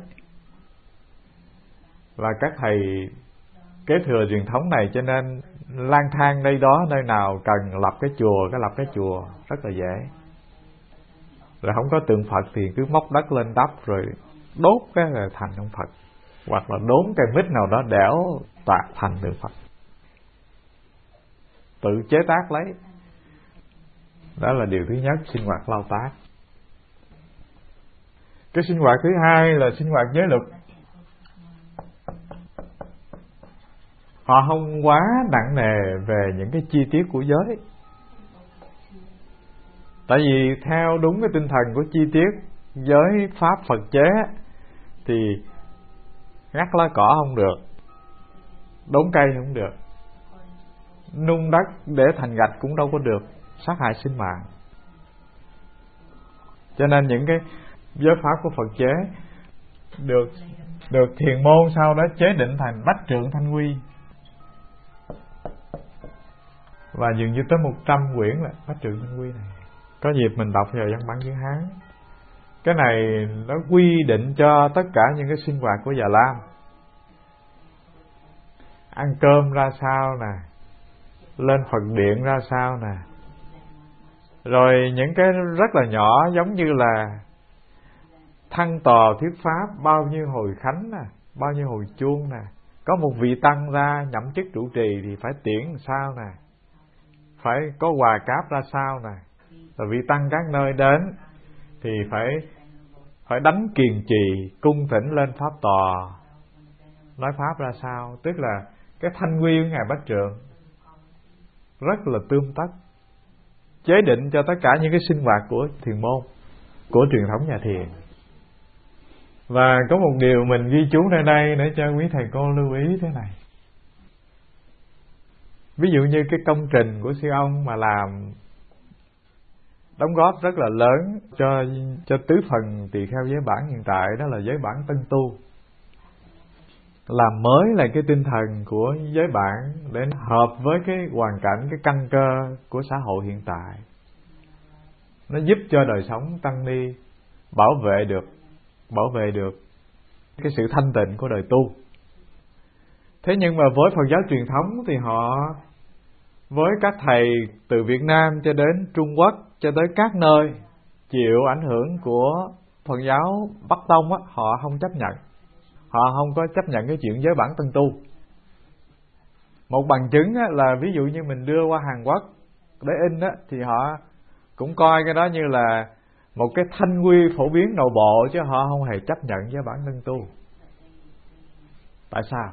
Và các thầy kế thừa truyền thống này, cho nên lang thang đây đó, nơi nào cần lập cái chùa, lập cái chùa rất là dễ. Rồi không có tượng Phật thì cứ móc đất lên đắp rồi đốt cái là thành ông Phật, hoặc là đốn cây mít nào đó đẽo tạc thành tượng Phật, tự chế tác lấy. Đó là điều thứ nhất, sinh hoạt lao tác. Cái sinh hoạt thứ hai là sinh hoạt giới luật. Họ không quá nặng nề về những cái chi tiết của giới. Tại vì theo đúng cái tinh thần của chi tiết giới pháp Phật chế thì ngắt lá cỏ không được, đốn cây không được, nung đất để thành gạch cũng đâu có được, sát hại sinh mạng. Cho nên những cái giới pháp của Phật chế được thiền môn sau đó chế định thành Bách Trượng Thanh Quy. Và dường như tới 100 quyển là Bách Trượng Thanh Quy này. Có dịp mình đọc vào văn bản chữ Hán. Cái này nó quy định cho tất cả những cái sinh hoạt của Già Lam. Ăn cơm ra sao nè, lên Phật điện ra sao nè. Rồi những cái rất là nhỏ giống như là thăng tòa thuyết pháp, bao nhiêu hồi khánh nè, bao nhiêu hồi chuông nè. Có một vị tăng ra nhậm chức trụ trì thì phải tiễn làm sao nè, phải có quà cáp ra sao nè. Rồi vị tăng các nơi đến thì phải đánh kiền trì, cung thỉnh lên pháp tòa, nói pháp ra sao. Tức là cái thanh quy của Ngài Bách Trượng rất là tươm tất, chế định cho tất cả những cái sinh hoạt của thiền môn, của truyền thống nhà thiền. Và có một điều mình ghi chú nơi đây để cho quý thầy cô lưu ý thế này. Ví dụ như cái công trình của sư ông mà làm đóng góp rất là lớn cho tứ phần tỳ kheo giới bản hiện tại, đó là giới bản tân tu. Làm mới lại cái tinh thần của giới bản để hợp với cái hoàn cảnh, cái căn cơ của xã hội hiện tại. Nó giúp cho đời sống tăng ni bảo vệ được cái sự thanh tịnh của đời tu. Thế nhưng mà với Phật giáo truyền thống thì họ, với các thầy từ Việt Nam cho đến Trung Quốc, cho tới các nơi chịu ảnh hưởng của Phật giáo Bắc Tông á, họ không chấp nhận. Họ không có chấp nhận cái chuyện giới bản tân tu. Một bằng chứng á, là ví dụ như mình đưa qua Hàn Quốc để in á, thì họ cũng coi cái đó như là một cái thanh quy phổ biến nội bộ, chứ họ không hề chấp nhận giới bản tân tu. Tại sao?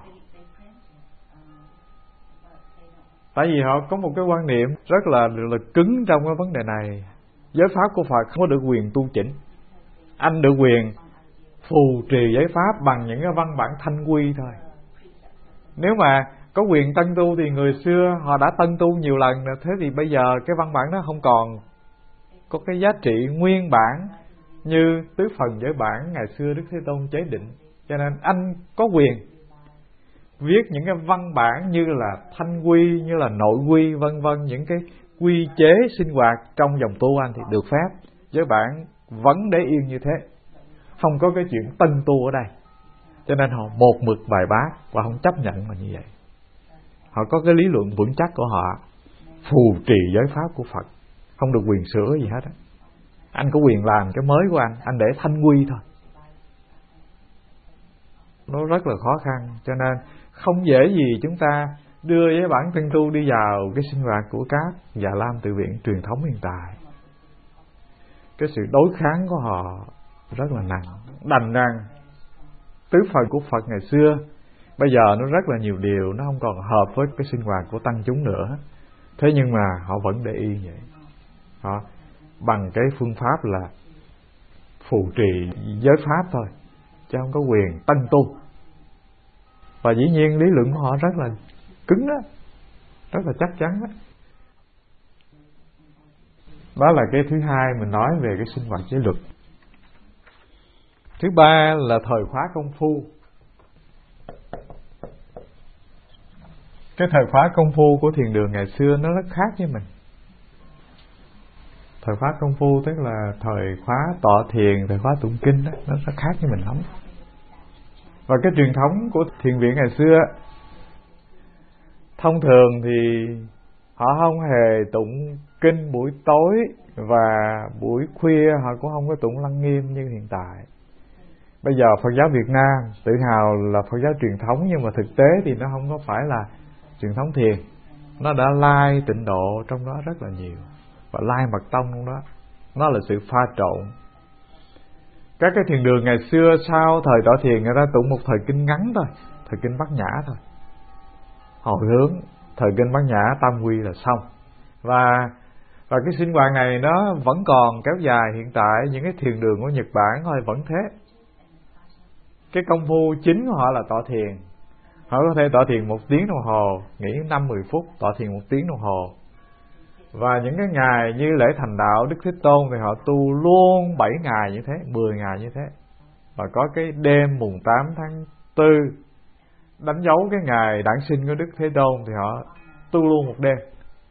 Tại vì họ có một cái quan niệm rất là cứng trong cái vấn đề này. Giới pháp của Phật không có được quyền tu chỉnh. Anh được quyền phù trì giới pháp bằng những cái văn bản thanh quy thôi. Nếu mà có quyền tân tu thì người xưa họ đã tân tu nhiều lần rồi. Thế thì bây giờ cái văn bản nó không còn có cái giá trị nguyên bản như tứ phần giới bản ngày xưa Đức Thế Tôn chế định. Cho nên anh có quyền viết những cái văn bản như là thanh quy, như là nội quy, vân vân, những cái quy chế sinh hoạt trong dòng tu anh thì được phép. Với bạn vẫn để yên như thế, không có cái chuyện tân tu ở đây. Cho nên họ một mực bài bác và không chấp nhận mà như vậy. Họ có cái lý luận vững chắc của họ, phù trì giới pháp của Phật, không được quyền sửa gì hết á. Anh có quyền làm cái mới của anh để thanh quy thôi. Nó rất là khó khăn, cho nên không dễ gì chúng ta đưa với bản thân tu đi vào cái sinh hoạt của các Già Lam Tự Viện truyền thống hiện tại. Cái sự đối kháng của họ rất là nặng. Đành rằng tứ phần của Phật ngày xưa bây giờ nó rất là nhiều điều nó không còn hợp với cái sinh hoạt của tăng chúng nữa. Thế nhưng mà họ vẫn để y vậy. Họ bằng cái phương pháp là phù trì giới pháp thôi, chứ không có quyền tân tu. Và dĩ nhiên lý luận của họ rất là cứng đó, rất là chắc chắn đó. Đó là cái thứ hai mình nói về cái sinh hoạt giới luật. Thứ ba là thời khóa công phu. Cái thời khóa công phu của thiền đường ngày xưa nó rất khác với mình. Thời khóa công phu tức là thời khóa tọa thiền, thời khóa tụng kinh đó, nó rất khác với mình lắm. Và cái truyền thống của thiền viện ngày xưa, thông thường thì họ không hề tụng kinh buổi tối và buổi khuya họ cũng không có tụng lăng nghiêm như hiện tại. Bây giờ Phật giáo Việt Nam tự hào là Phật giáo truyền thống, nhưng mà thực tế thì nó không có phải là truyền thống thiền. Nó đã lai tịnh độ trong đó rất là nhiều, và lai mật tông trong đó. Nó là sự pha trộn. Các cái thiền đường ngày xưa sau thời tọa thiền người ta tụng một thời kinh ngắn thôi, thời kinh Bát Nhã thôi, hồi hướng thời kinh Bát Nhã tam quy là xong. Và cái sinh hoạt này nó vẫn còn kéo dài. Hiện tại những cái thiền đường của Nhật Bản thôi vẫn thế. Cái công phu chính của họ là tọa thiền. Họ có thể tọa thiền 1 tiếng đồng hồ, nghỉ 5-10 phút, tọa thiền 1 tiếng đồng hồ. Và những cái ngày như lễ thành đạo Đức Thế Tôn thì họ tu luôn 7 ngày như thế, 10 ngày như thế. Và có cái đêm mùng 8 tháng 4 đánh dấu cái ngày đản sinh của Đức Thế Tôn thì họ tu luôn một đêm.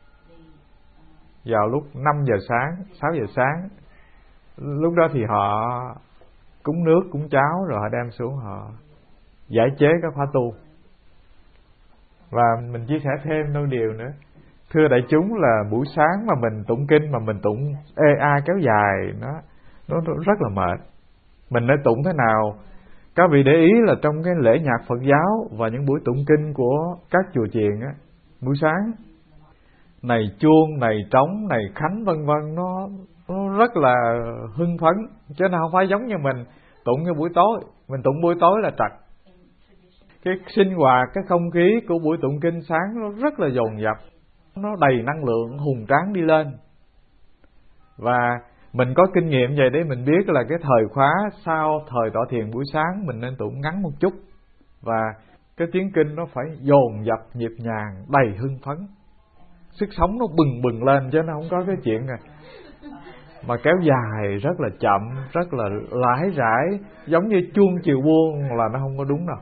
Vào lúc 5 giờ sáng, 6 giờ sáng, lúc đó thì họ cúng nước, cúng cháo, rồi họ đem xuống họ giải chế các khóa tu. Và mình chia sẻ thêm đôi điều nữa. Thưa đại chúng là buổi sáng mà mình tụng kinh mà mình tụng kéo dài, nó rất là mệt. Mình đã tụng thế nào? Các vị để ý là trong cái lễ nhạc Phật giáo và những buổi tụng kinh của các chùa chiền á, buổi sáng này chuông, này trống, này khánh vân vân, nó rất là hưng phấn, chứ nó không phải giống như mình tụng cái buổi tối. Mình tụng buổi tối là trật. Cái sinh hoạt, cái không khí của buổi tụng kinh sáng nó rất là dồn dập, nó đầy năng lượng, hùng tráng đi lên. Và mình có kinh nghiệm vậy để mình biết là cái thời khóa sau thời tọa thiền buổi sáng mình nên tụng ngắn một chút. Và cái tiếng kinh nó phải dồn dập, nhịp nhàng, đầy hưng phấn. Sức sống nó bừng bừng lên, chứ nó không có cái chuyện mà kéo dài rất là chậm, rất là lải rải, giống như chuông chiều buông là nó không có đúng đâu.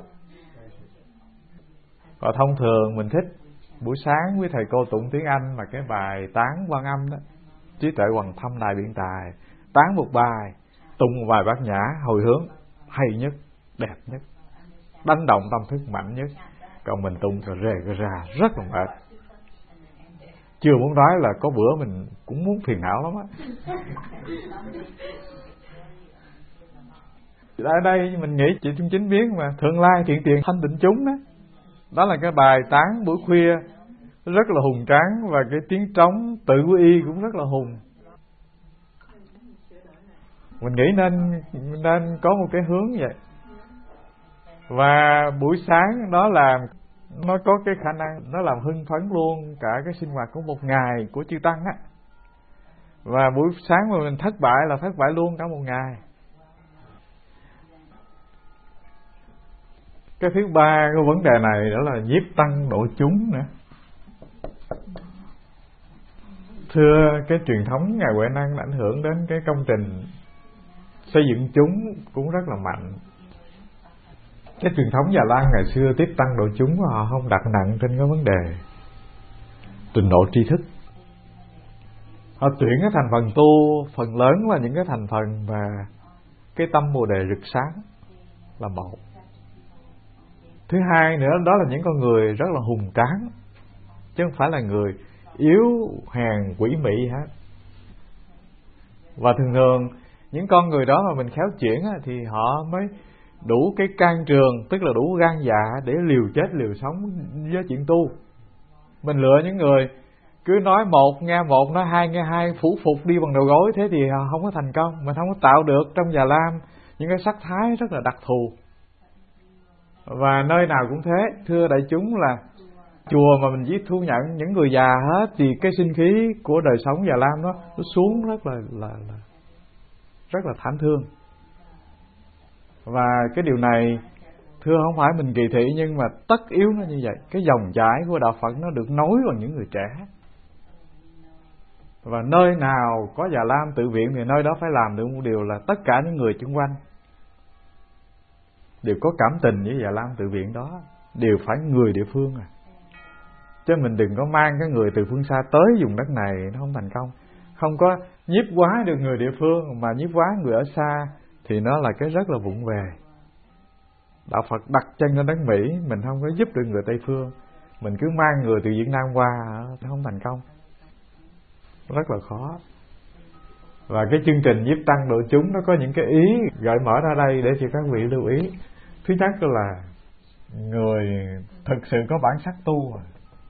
Và thông thường mình thích buổi sáng với thầy cô tụng tiếng Anh mà cái bài tán Quan Âm đó, Trí Tuệ Hoằng Thâm Đại Biện Tài, tán một bài, tụng một bài Bát Nhã, hồi hướng hay nhất, đẹp nhất, đánh động tâm thức mạnh nhất. Còn mình tụng rề ra rất là mệt. Chưa muốn nói là có bữa mình cũng muốn phiền não lắm á. Ở đây mình nghĩ chị Trung Chính biết mà, Thượng Lai Thiện Tiền Thanh Tịnh Chúng đó. Đó là cái bài tán buổi khuya rất là hùng tráng, và cái tiếng trống tự quy y cũng rất là hùng. Mình nghĩ nên có một cái hướng vậy. Và buổi sáng đó làm nó có cái khả năng nó làm hưng phấn luôn cả cái sinh hoạt của một ngày của chư tăng á. Và buổi sáng mà mình thất bại là thất bại luôn cả một ngày. Cái thứ ba của vấn đề này đó là nhiếp tăng độ chúng nữa. Thưa, cái truyền thống Ngài Huệ Năng đã ảnh hưởng đến cái công trình xây dựng chúng cũng rất là mạnh. Cái truyền thống Già Lam ngày xưa tiếp tăng độ chúng họ không đặt nặng trên cái vấn đề trình độ tri thức. Họ tuyển cái thành phần tu phần lớn là những cái thành phần và cái tâm Bồ Đề rực sáng là một. Thứ hai nữa đó là những con người rất là hùng tráng, chứ không phải là người yếu hèn quỷ mị hết. Và thường thường những con người đó mà mình khéo chuyển thì họ mới đủ cái can trường, tức là đủ gan dạ để liều chết liều sống với chuyện tu. Mình lựa những người cứ nói một nghe một, nói hai nghe hai, phủ phục đi bằng đầu gối, thế thì không có thành công. Mình không có tạo được trong Già Lam những cái sắc thái rất là đặc thù. Và nơi nào cũng thế, thưa đại chúng, là chùa mà mình chỉ thu nhận những người già hết thì cái sinh khí của đời sống Già Lam nó xuống rất là thảm thương. Và cái điều này thưa không phải mình kỳ thị, nhưng mà tất yếu nó như vậy. Cái dòng chảy của đạo Phật nó được nối bằng những người trẻ. Và nơi nào có Già Lam tự viện thì nơi đó phải làm được một điều là tất cả những người xung quanh đều có cảm tình với Già Lam tự viện đó, đều phải người địa phương Chứ mình đừng có mang cái người từ phương xa tới vùng đất này, nó không thành công. Không có nhiếp hóa được người địa phương, mà nhiếp hóa người ở xa thì nó là cái rất là vụng về. Đạo Phật đặt chân lên đất Mỹ, mình không có giúp được người Tây Phương, mình cứ mang người từ Việt Nam qua, nó không thành công, rất là khó. Và cái chương trình nhiếp tăng độ chúng nó có những cái ý gợi mở ra đây để cho các vị lưu ý. Thứ nhất là người thực sự có bản sắc tu.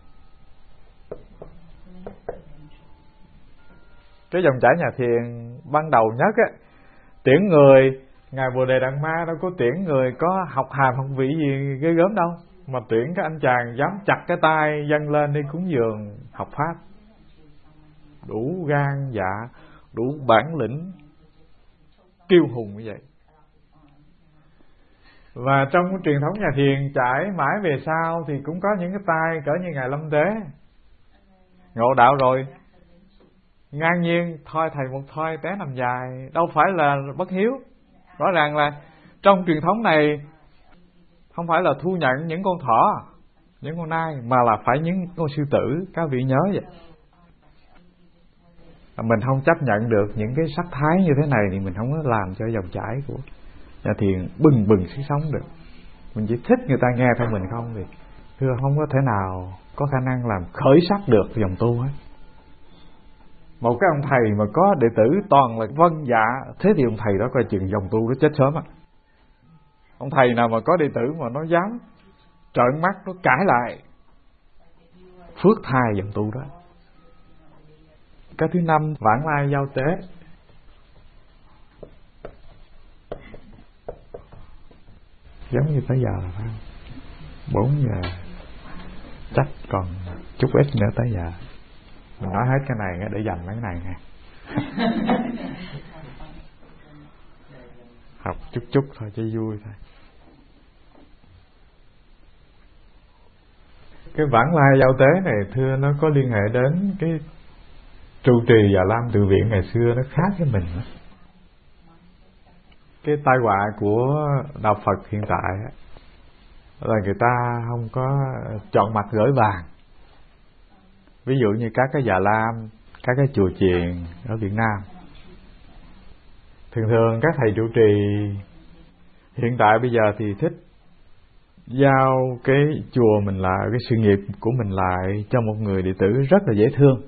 Cái dòng chảy nhà thiền ban đầu nhất tuyển người, Ngài Bồ Đề Đạt Ma đâu có tuyển người có học hàm học vị gì ghê gớm đâu, mà tuyển các anh chàng dám chặt cái tay dâng lên đi cúng dường học pháp, đủ gan dạ, đủ bản lĩnh kiêu hùng như vậy. Và trong cái truyền thống nhà thiền trải mãi về sau thì cũng có những cái tay cỡ như Ngài Lâm Tế ngộ đạo rồi ngang nhiên thôi thầy một thôi té nằm dài, đâu phải là bất hiếu. Rõ ràng là trong truyền thống này không phải là thu nhận những con thỏ, những con nai, mà là phải những con sư tử. Các vị nhớ vậy. Mình không chấp nhận được những cái sắc thái như thế này thì mình không có làm cho dòng chảy của nhà thiền bừng bừng sức sống được. Mình chỉ thích người ta nghe theo mình không thì thưa không có thể nào có khả năng làm khởi sắc được dòng tu hết. Một cái ông thầy mà có đệ tử toàn là vâng dạ, thế thì ông thầy đó coi chừng dòng tu nó chết sớm Ông thầy nào mà có đệ tử mà nó dám trợn mắt, nó cãi lại, phước thai dòng tu đó. Cái thứ năm, vãng lai giao tế. Giống như tới giờ là phải 4 giờ, chắc còn chút ít nữa tới giờ. Mình nói hết cái này để dành mấy cái này nha. Học chút thôi cho vui thôi. Cái vãng lai giao tế này thưa nó có liên hệ đến cái trụ trì Già Lam tự viện ngày xưa nó khác với mình. Cái tai họa của đạo Phật hiện tại là người ta không có chọn mặt gửi vàng. Ví dụ như các cái Già Lam, các cái chùa chiền ở Việt Nam, thường các thầy trụ trì hiện tại bây giờ thì thích giao cái chùa mình lại, cái sự nghiệp của mình lại cho một người đệ tử rất là dễ thương.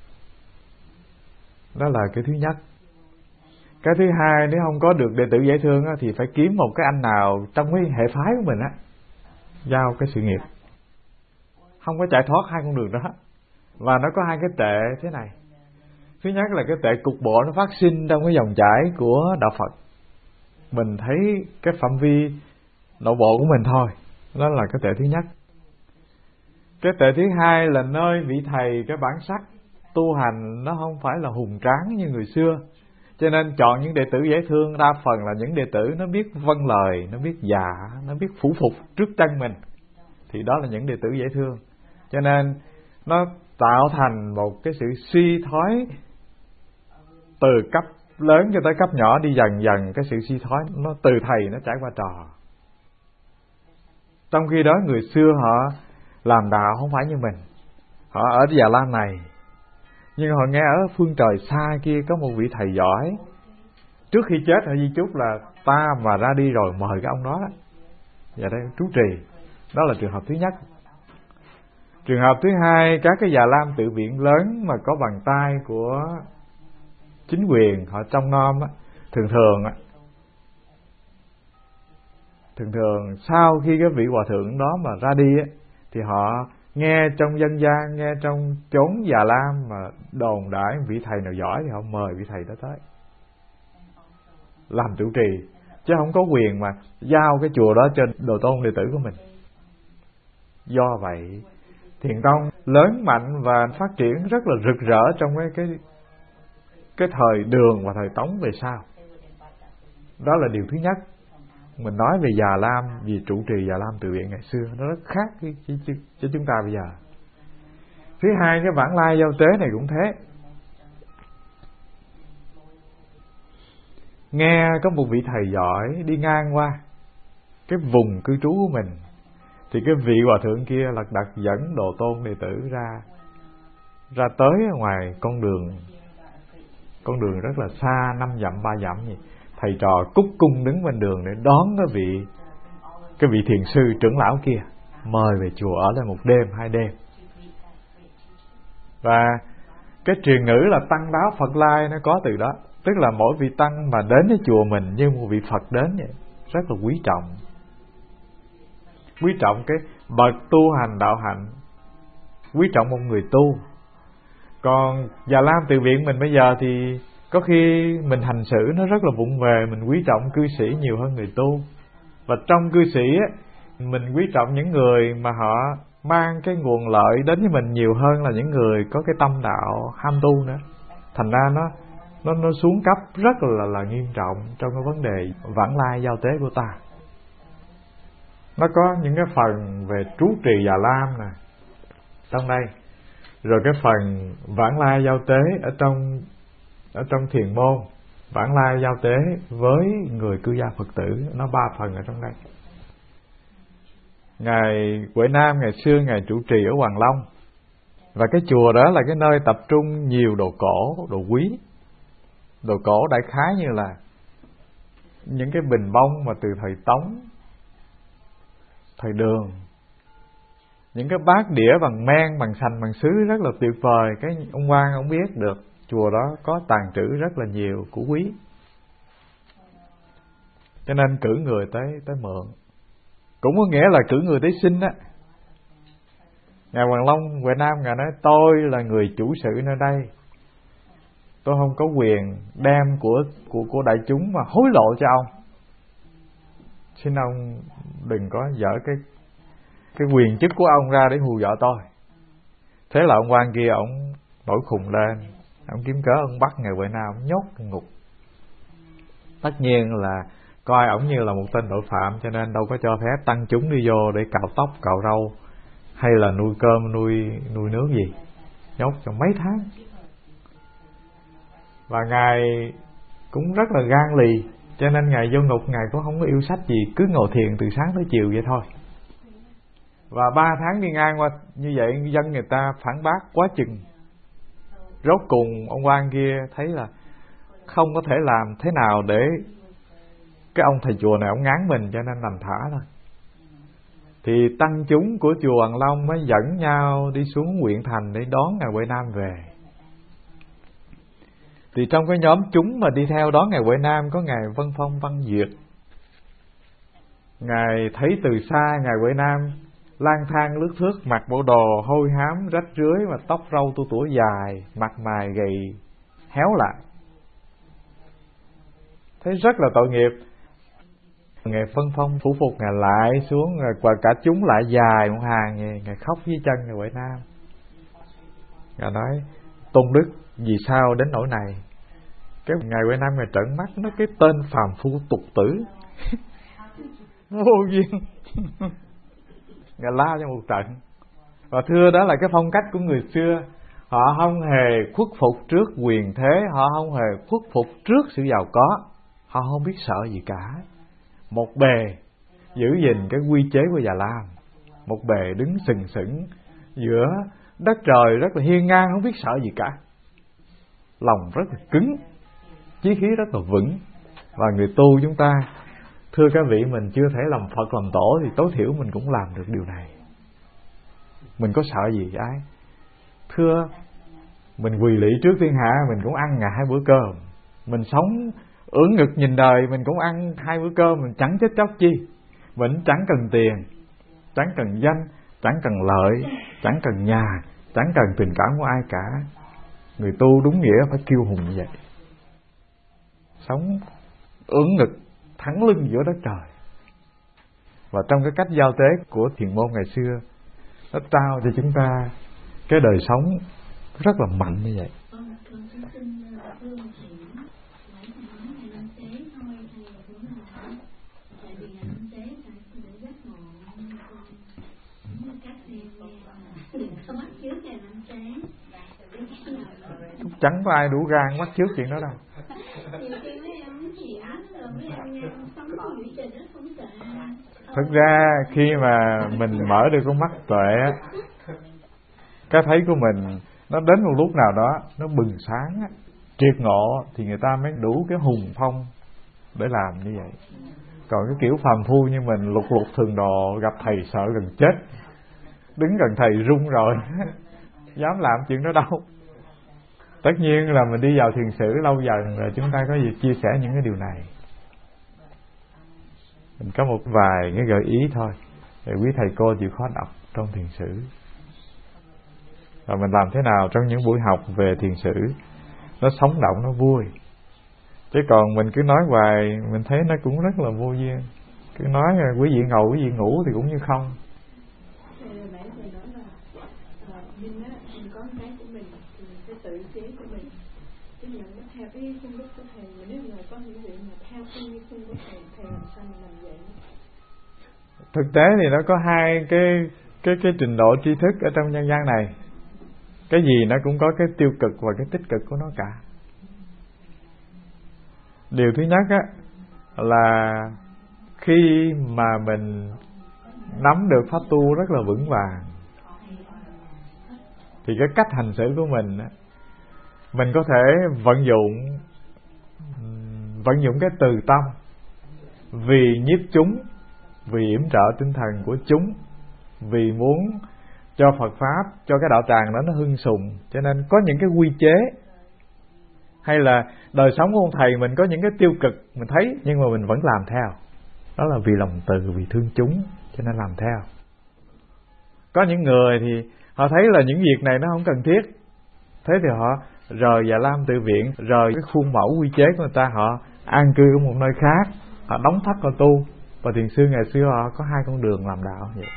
Đó là cái thứ nhất. Cái thứ hai, nếu không có được đệ tử dễ thương thì phải kiếm một cái anh nào trong cái hệ phái của mình giao cái sự nghiệp. Không có chạy thoát hai con đường đó. Và nó có hai cái tệ thế này. Thứ nhất là cái tệ cục bộ nó phát sinh trong cái dòng chảy của đạo Phật. Mình thấy cái phạm vi nội bộ của mình thôi. Đó là cái tệ thứ nhất. Cái tệ thứ hai là nơi vị thầy cái bản sắc tu hành nó không phải là hùng tráng như người xưa. Cho nên chọn những đệ tử dễ thương, đa phần là những đệ tử nó biết vâng lời, nó biết dạ, nó biết phủ phục trước chân mình. Thì đó là những đệ tử dễ thương. Cho nên nó tạo thành một cái sự suy thoái từ cấp lớn cho tới cấp nhỏ, đi dần dần cái sự suy thoái nó từ thầy nó trải qua trò. Trong khi đó người xưa họ làm đạo không phải như mình. Họ ở Già Lam này, nhưng họ nghe ở phương trời xa kia có một vị thầy giỏi. Trước khi chết họ di chúc là ta mà ra đi rồi mời cái ông đó đó. Và đây trú trì. Đó là trường hợp thứ nhất. Trường hợp thứ hai, các cái Già Lam tự viện lớn mà có bàn tay của chính quyền họ trông nom á, thường thường sau khi cái vị hòa thượng đó mà ra đi á, thì họ nghe trong dân gian, nghe trong chốn Già Lam mà đồn đãi vị thầy nào giỏi thì họ mời vị thầy đó tới làm chủ trì, chứ không có quyền mà giao cái chùa đó cho đồ tôn đệ tử của mình. Do vậy Thiền tông lớn mạnh và phát triển rất là rực rỡ trong cái thời Đường và thời Tống về sau. Đó là điều thứ nhất. Mình nói về Già Lam, vì trụ trì Già Lam Từ Viện ngày xưa nó rất khác với chúng ta bây giờ. Thứ hai, cái vãng lai giao tế này cũng thế. Nghe có một vị thầy giỏi đi ngang qua cái vùng cư trú của mình, thì cái vị hòa thượng kia lật đật dẫn đồ tôn đệ tử ra tới ngoài con đường rất là xa, 5 dặm 3 dặm vậy. Thầy trò cúc cung đứng bên đường để đón cái vị thiền sư trưởng lão kia, mời về chùa ở lại 1 đêm 2 đêm. Và cái truyền ngữ là tăng đáo Phật lai nó có từ đó. Tức là mỗi vị tăng mà đến với chùa mình như một vị Phật đến vậy, rất là quý trọng. Quý trọng cái bậc tu hành đạo hạnh, quý trọng một người tu. Còn Già Lam Từ Viện mình bây giờ thì có khi mình hành xử nó rất là vụng về, mình quý trọng cư sĩ nhiều hơn người tu. Và trong cư sĩ á, mình quý trọng những người mà họ mang cái nguồn lợi đến với mình nhiều hơn là những người có cái tâm đạo ham tu nữa. Thành ra nó xuống cấp rất là nghiêm trọng trong cái vấn đề vãng lai giao tế của ta. Nó có những cái phần về trú trì Già Lam nè trong đây, rồi cái phần vãng lai giao tế ở trong thiền môn, vãng lai giao tế với người cư gia Phật tử, nó 3 phần ở trong đây. Ngài Huệ Nam ngày xưa Ngài trụ trì ở Hoàng Long, và cái chùa đó là cái nơi tập trung nhiều đồ cổ, đồ quý. Đồ cổ đại khái như là những cái bình bông mà từ thời Tống, thời Đường, những cái bát đĩa bằng men, bằng sành, bằng sứ rất là tuyệt vời. Cái ông Quang ông biết được chùa đó có tàng trữ rất là nhiều của quý, cho nên cử người tới mượn. Cũng có nghĩa là cử người tới xin á. Ngài Hoàng Long Huệ Nam Ngài nói tôi là người chủ sự nơi đây, tôi không có quyền đem của đại chúng mà hối lộ cho ông. Xin ông đừng có dở cái quyền chức của ông ra để hù dọa tôi. Thế là ông quan kia ông nổi khùng lên, ông kiếm cớ ông bắt Ngài Huệ Nam, ông nhốt ngục. Tất nhiên là coi ổng như là một tên tội phạm, cho nên đâu có cho phép tăng chúng đi vô để cạo tóc, cạo râu hay là nuôi cơm, nuôi nước gì. Nhốt trong mấy tháng. Và Ngài cũng rất là gan lì, cho nên Ngài vô ngục Ngài cũng không có yêu sách gì, cứ ngồi thiền từ sáng tới chiều vậy thôi. Và 3 tháng đi ngang qua như vậy, dân người ta phản bác quá chừng. Rốt cùng ông quan kia thấy là không có thể làm thế nào để cái ông thầy chùa này ông ngán mình, cho nên làm thả thôi. Thì tăng chúng của chùa Hoàng Long mới dẫn nhau đi xuống huyện thành để đón Ngài Huệ Nam về. Thì trong cái nhóm chúng mà đi theo đón Ngài Huệ Nam có Ngài Vân Phong Văn Duyệt. Ngài thấy từ xa Ngài Huệ Nam lang thang lướt thướt, mặc bộ đồ hôi hám rách rưới và tóc râu tua tủa dài, mặt mày gầy héo lại, thấy rất là tội nghiệp. Ngài Vân Phong phủ phục Ngài lại xuống, và cả chúng lại dài một hàng vậy. Ngài khóc dưới chân Ngài Huệ Nam. Ngài nói tôn đức vì sao đến nỗi này. Cái Ngài Huệ Nam Ngài trợn mắt, nói cái tên phàm phu tục tử vô duyên. Ngài la cho một trận. Và thưa đó là cái phong cách của người xưa. Họ không hề khuất phục trước quyền thế, họ không hề khuất phục trước sự giàu có, họ không biết sợ gì cả. Một bề giữ gìn cái quy chế của Già Lam. Một bề đứng sừng sững giữa đất trời, rất là hiên ngang, không biết sợ gì cả. Lòng rất là cứng, chí khí rất là vững. Và người tu chúng ta, thưa các vị, mình chưa thể làm Phật làm Tổ thì tối thiểu mình cũng làm được điều này. Mình có sợ gì ai? Thưa, mình quỳ lạy trước thiên hạ, mình cũng ăn ngày 2 bữa cơm. Mình sống ưỡn ngực nhìn đời, mình cũng ăn 2 bữa cơm. Mình chẳng chết chóc chi. Mình chẳng cần tiền, chẳng cần danh, chẳng cần lợi, chẳng cần nhà, chẳng cần tình cảm của ai cả. Người tu đúng nghĩa phải kiêu hùng như vậy, sống ưỡn ngực thẳng lưng giữa đất trời. Và trong cái cách giao tế của thiền môn ngày xưa, nó trao cho chúng ta cái đời sống rất là mạnh như vậy. Chẳng có ai đủ gan bắt chước chuyện đó đâu. Thực ra khi mà mình mở được con mắt tuệ, cái thấy của mình nó đến một lúc nào đó nó bừng sáng, triệt ngộ, thì người ta mới đủ cái hùng phong để làm như vậy. Còn cái kiểu phàm phu như mình, lục lục thường đồ, gặp thầy sợ gần chết, đứng gần thầy run rồi dám làm chuyện đó đâu. Tất nhiên là mình đi vào thiền sử lâu dần rồi chúng ta có dịp chia sẻ những cái điều này. Mình có một vài cái gợi ý thôi để quý thầy cô chịu khó đọc trong thiền sử. Và mình làm thế nào trong những buổi học về thiền sử nó sống động, nó vui. Chứ còn mình cứ nói hoài, mình thấy nó cũng rất là vô duyên. Cứ nói quý vị ngồi, quý vị ngủ thì cũng như không. Tự chế của mình, chứ mình nó theo cái công đức của thầy. Mà nếu mà có những chuyện mà theo cái công đức của thầy làm sao mà làm vậy? Thực tế thì nó có hai cái trình độ tri thức ở trong nhân gian này. Cái gì nó cũng có cái tiêu cực và cái tích cực của nó cả. Điều thứ nhất á là khi mà mình nắm được pháp tu rất là vững vàng thì cái cách hành xử của mình có thể vận dụng cái từ tâm vì nhiếp chúng, vì yểm trợ tinh thần của chúng, vì muốn cho Phật Pháp, cho cái đạo tràng đó nó hưng sùng. Cho nên có những cái quy chế hay là đời sống của ông thầy mình có những cái tiêu cực mình thấy, nhưng mà mình vẫn làm theo. Đó là vì lòng từ, vì thương chúng, cho nên làm theo. Có những người thì họ thấy là những việc này nó không cần thiết, thế thì họ rời Già Lam Tự Viện, rời cái khuôn mẫu quy chế của người ta, họ an cư ở một nơi khác, họ đóng thắt họ tu. Và thiền sư ngày xưa họ có 2 con đường làm đạo vậy.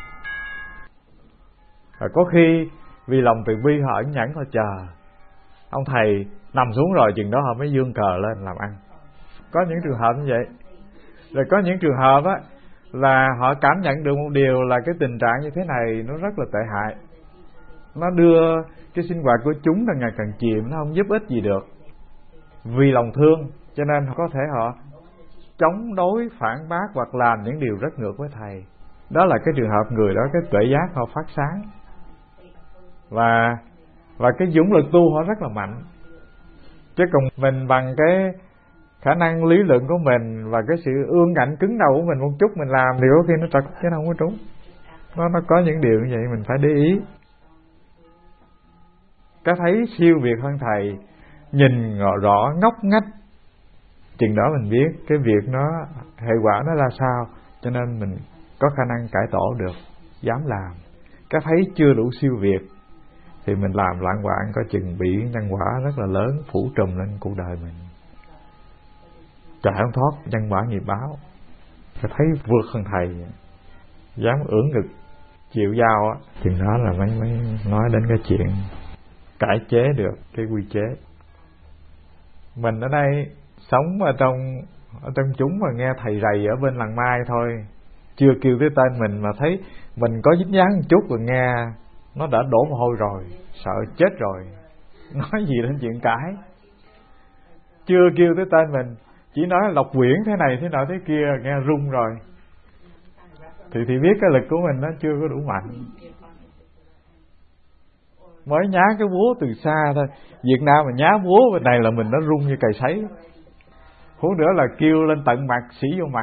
Và có khi vì lòng từ bi họ ẩn nhẫn, họ chờ ông thầy nằm xuống rồi chừng đó họ mới vươn cờ lên làm ăn. Có những trường hợp như vậy. Rồi có những trường hợp á là họ cảm nhận được một điều là cái tình trạng như thế này nó rất là tệ hại, nó đưa cái sinh hoạt của chúng càng ngày càng chìm, nó không giúp ích gì được. Vì lòng thương cho nên họ có thể họ chống đối, phản bác hoặc làm những điều rất ngược với thầy. Đó là cái trường hợp người đó cái tuệ giác họ phát sáng, và cái dũng lực tu họ rất là mạnh. Chứ còn mình bằng cái khả năng lý luận của mình và cái sự ương ngạnh cứng đầu của mình một chút mình làm thì có khi nó trật chứ nó không có trúng. Nó có những điều như vậy mình phải để ý. Cái thấy siêu việt hơn thầy, nhìn rõ ngóc ngách, chừng đó mình biết cái việc nó hệ quả nó ra sao, cho nên mình có khả năng cải tổ được, dám làm. Cái thấy chưa đủ siêu việt thì mình làm lạng quạng, có chừng bị nhân quả rất là lớn phủ trùm lên cuộc đời mình. Trời không thoát, nhân quả nghiệp báo. Cái thấy vượt hơn thầy, dám ưỡn ngực chịu giao á, chừng đó là mới nói đến cái chuyện cải chế được cái quy chế. Mình ở đây sống ở trong chúng mà nghe thầy rầy ở bên làng Mai thôi, chưa kêu tới tên mình mà thấy mình có dính dáng một chút rồi nghe nó đã đổ mồ hôi rồi, sợ chết rồi, nói gì đến chuyện cãi. Chưa kêu tới tên mình, chỉ nói Lộc Quyển thế này thế nọ thế kia nghe run rồi, thì biết cái lực của mình nó chưa có đủ mạnh. Mới nhá cái búa từ xa thôi. Việt Nam mà nhá búa bên này là mình nó rung như cày sấy. Huống nữa là kêu lên tận mặt, xỉ vô mặt.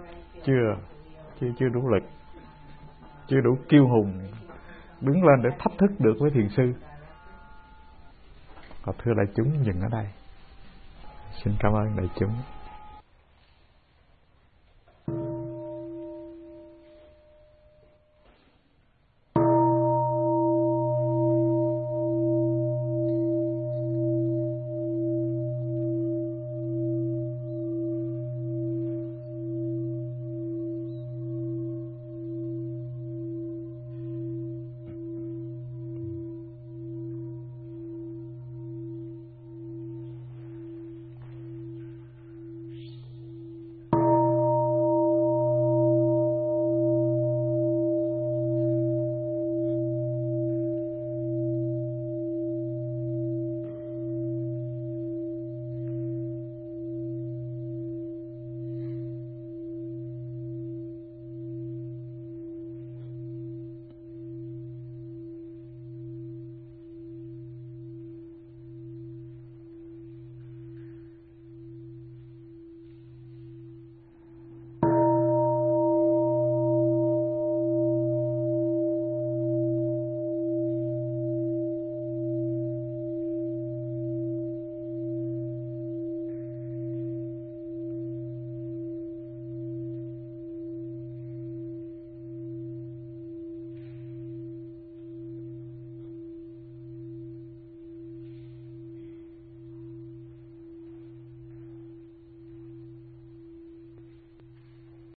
Chưa đủ lực, chưa đủ kiêu hùng đứng lên để thách thức được với thiền sư. Thưa đại chúng, dừng ở đây. Xin cảm ơn đại chúng.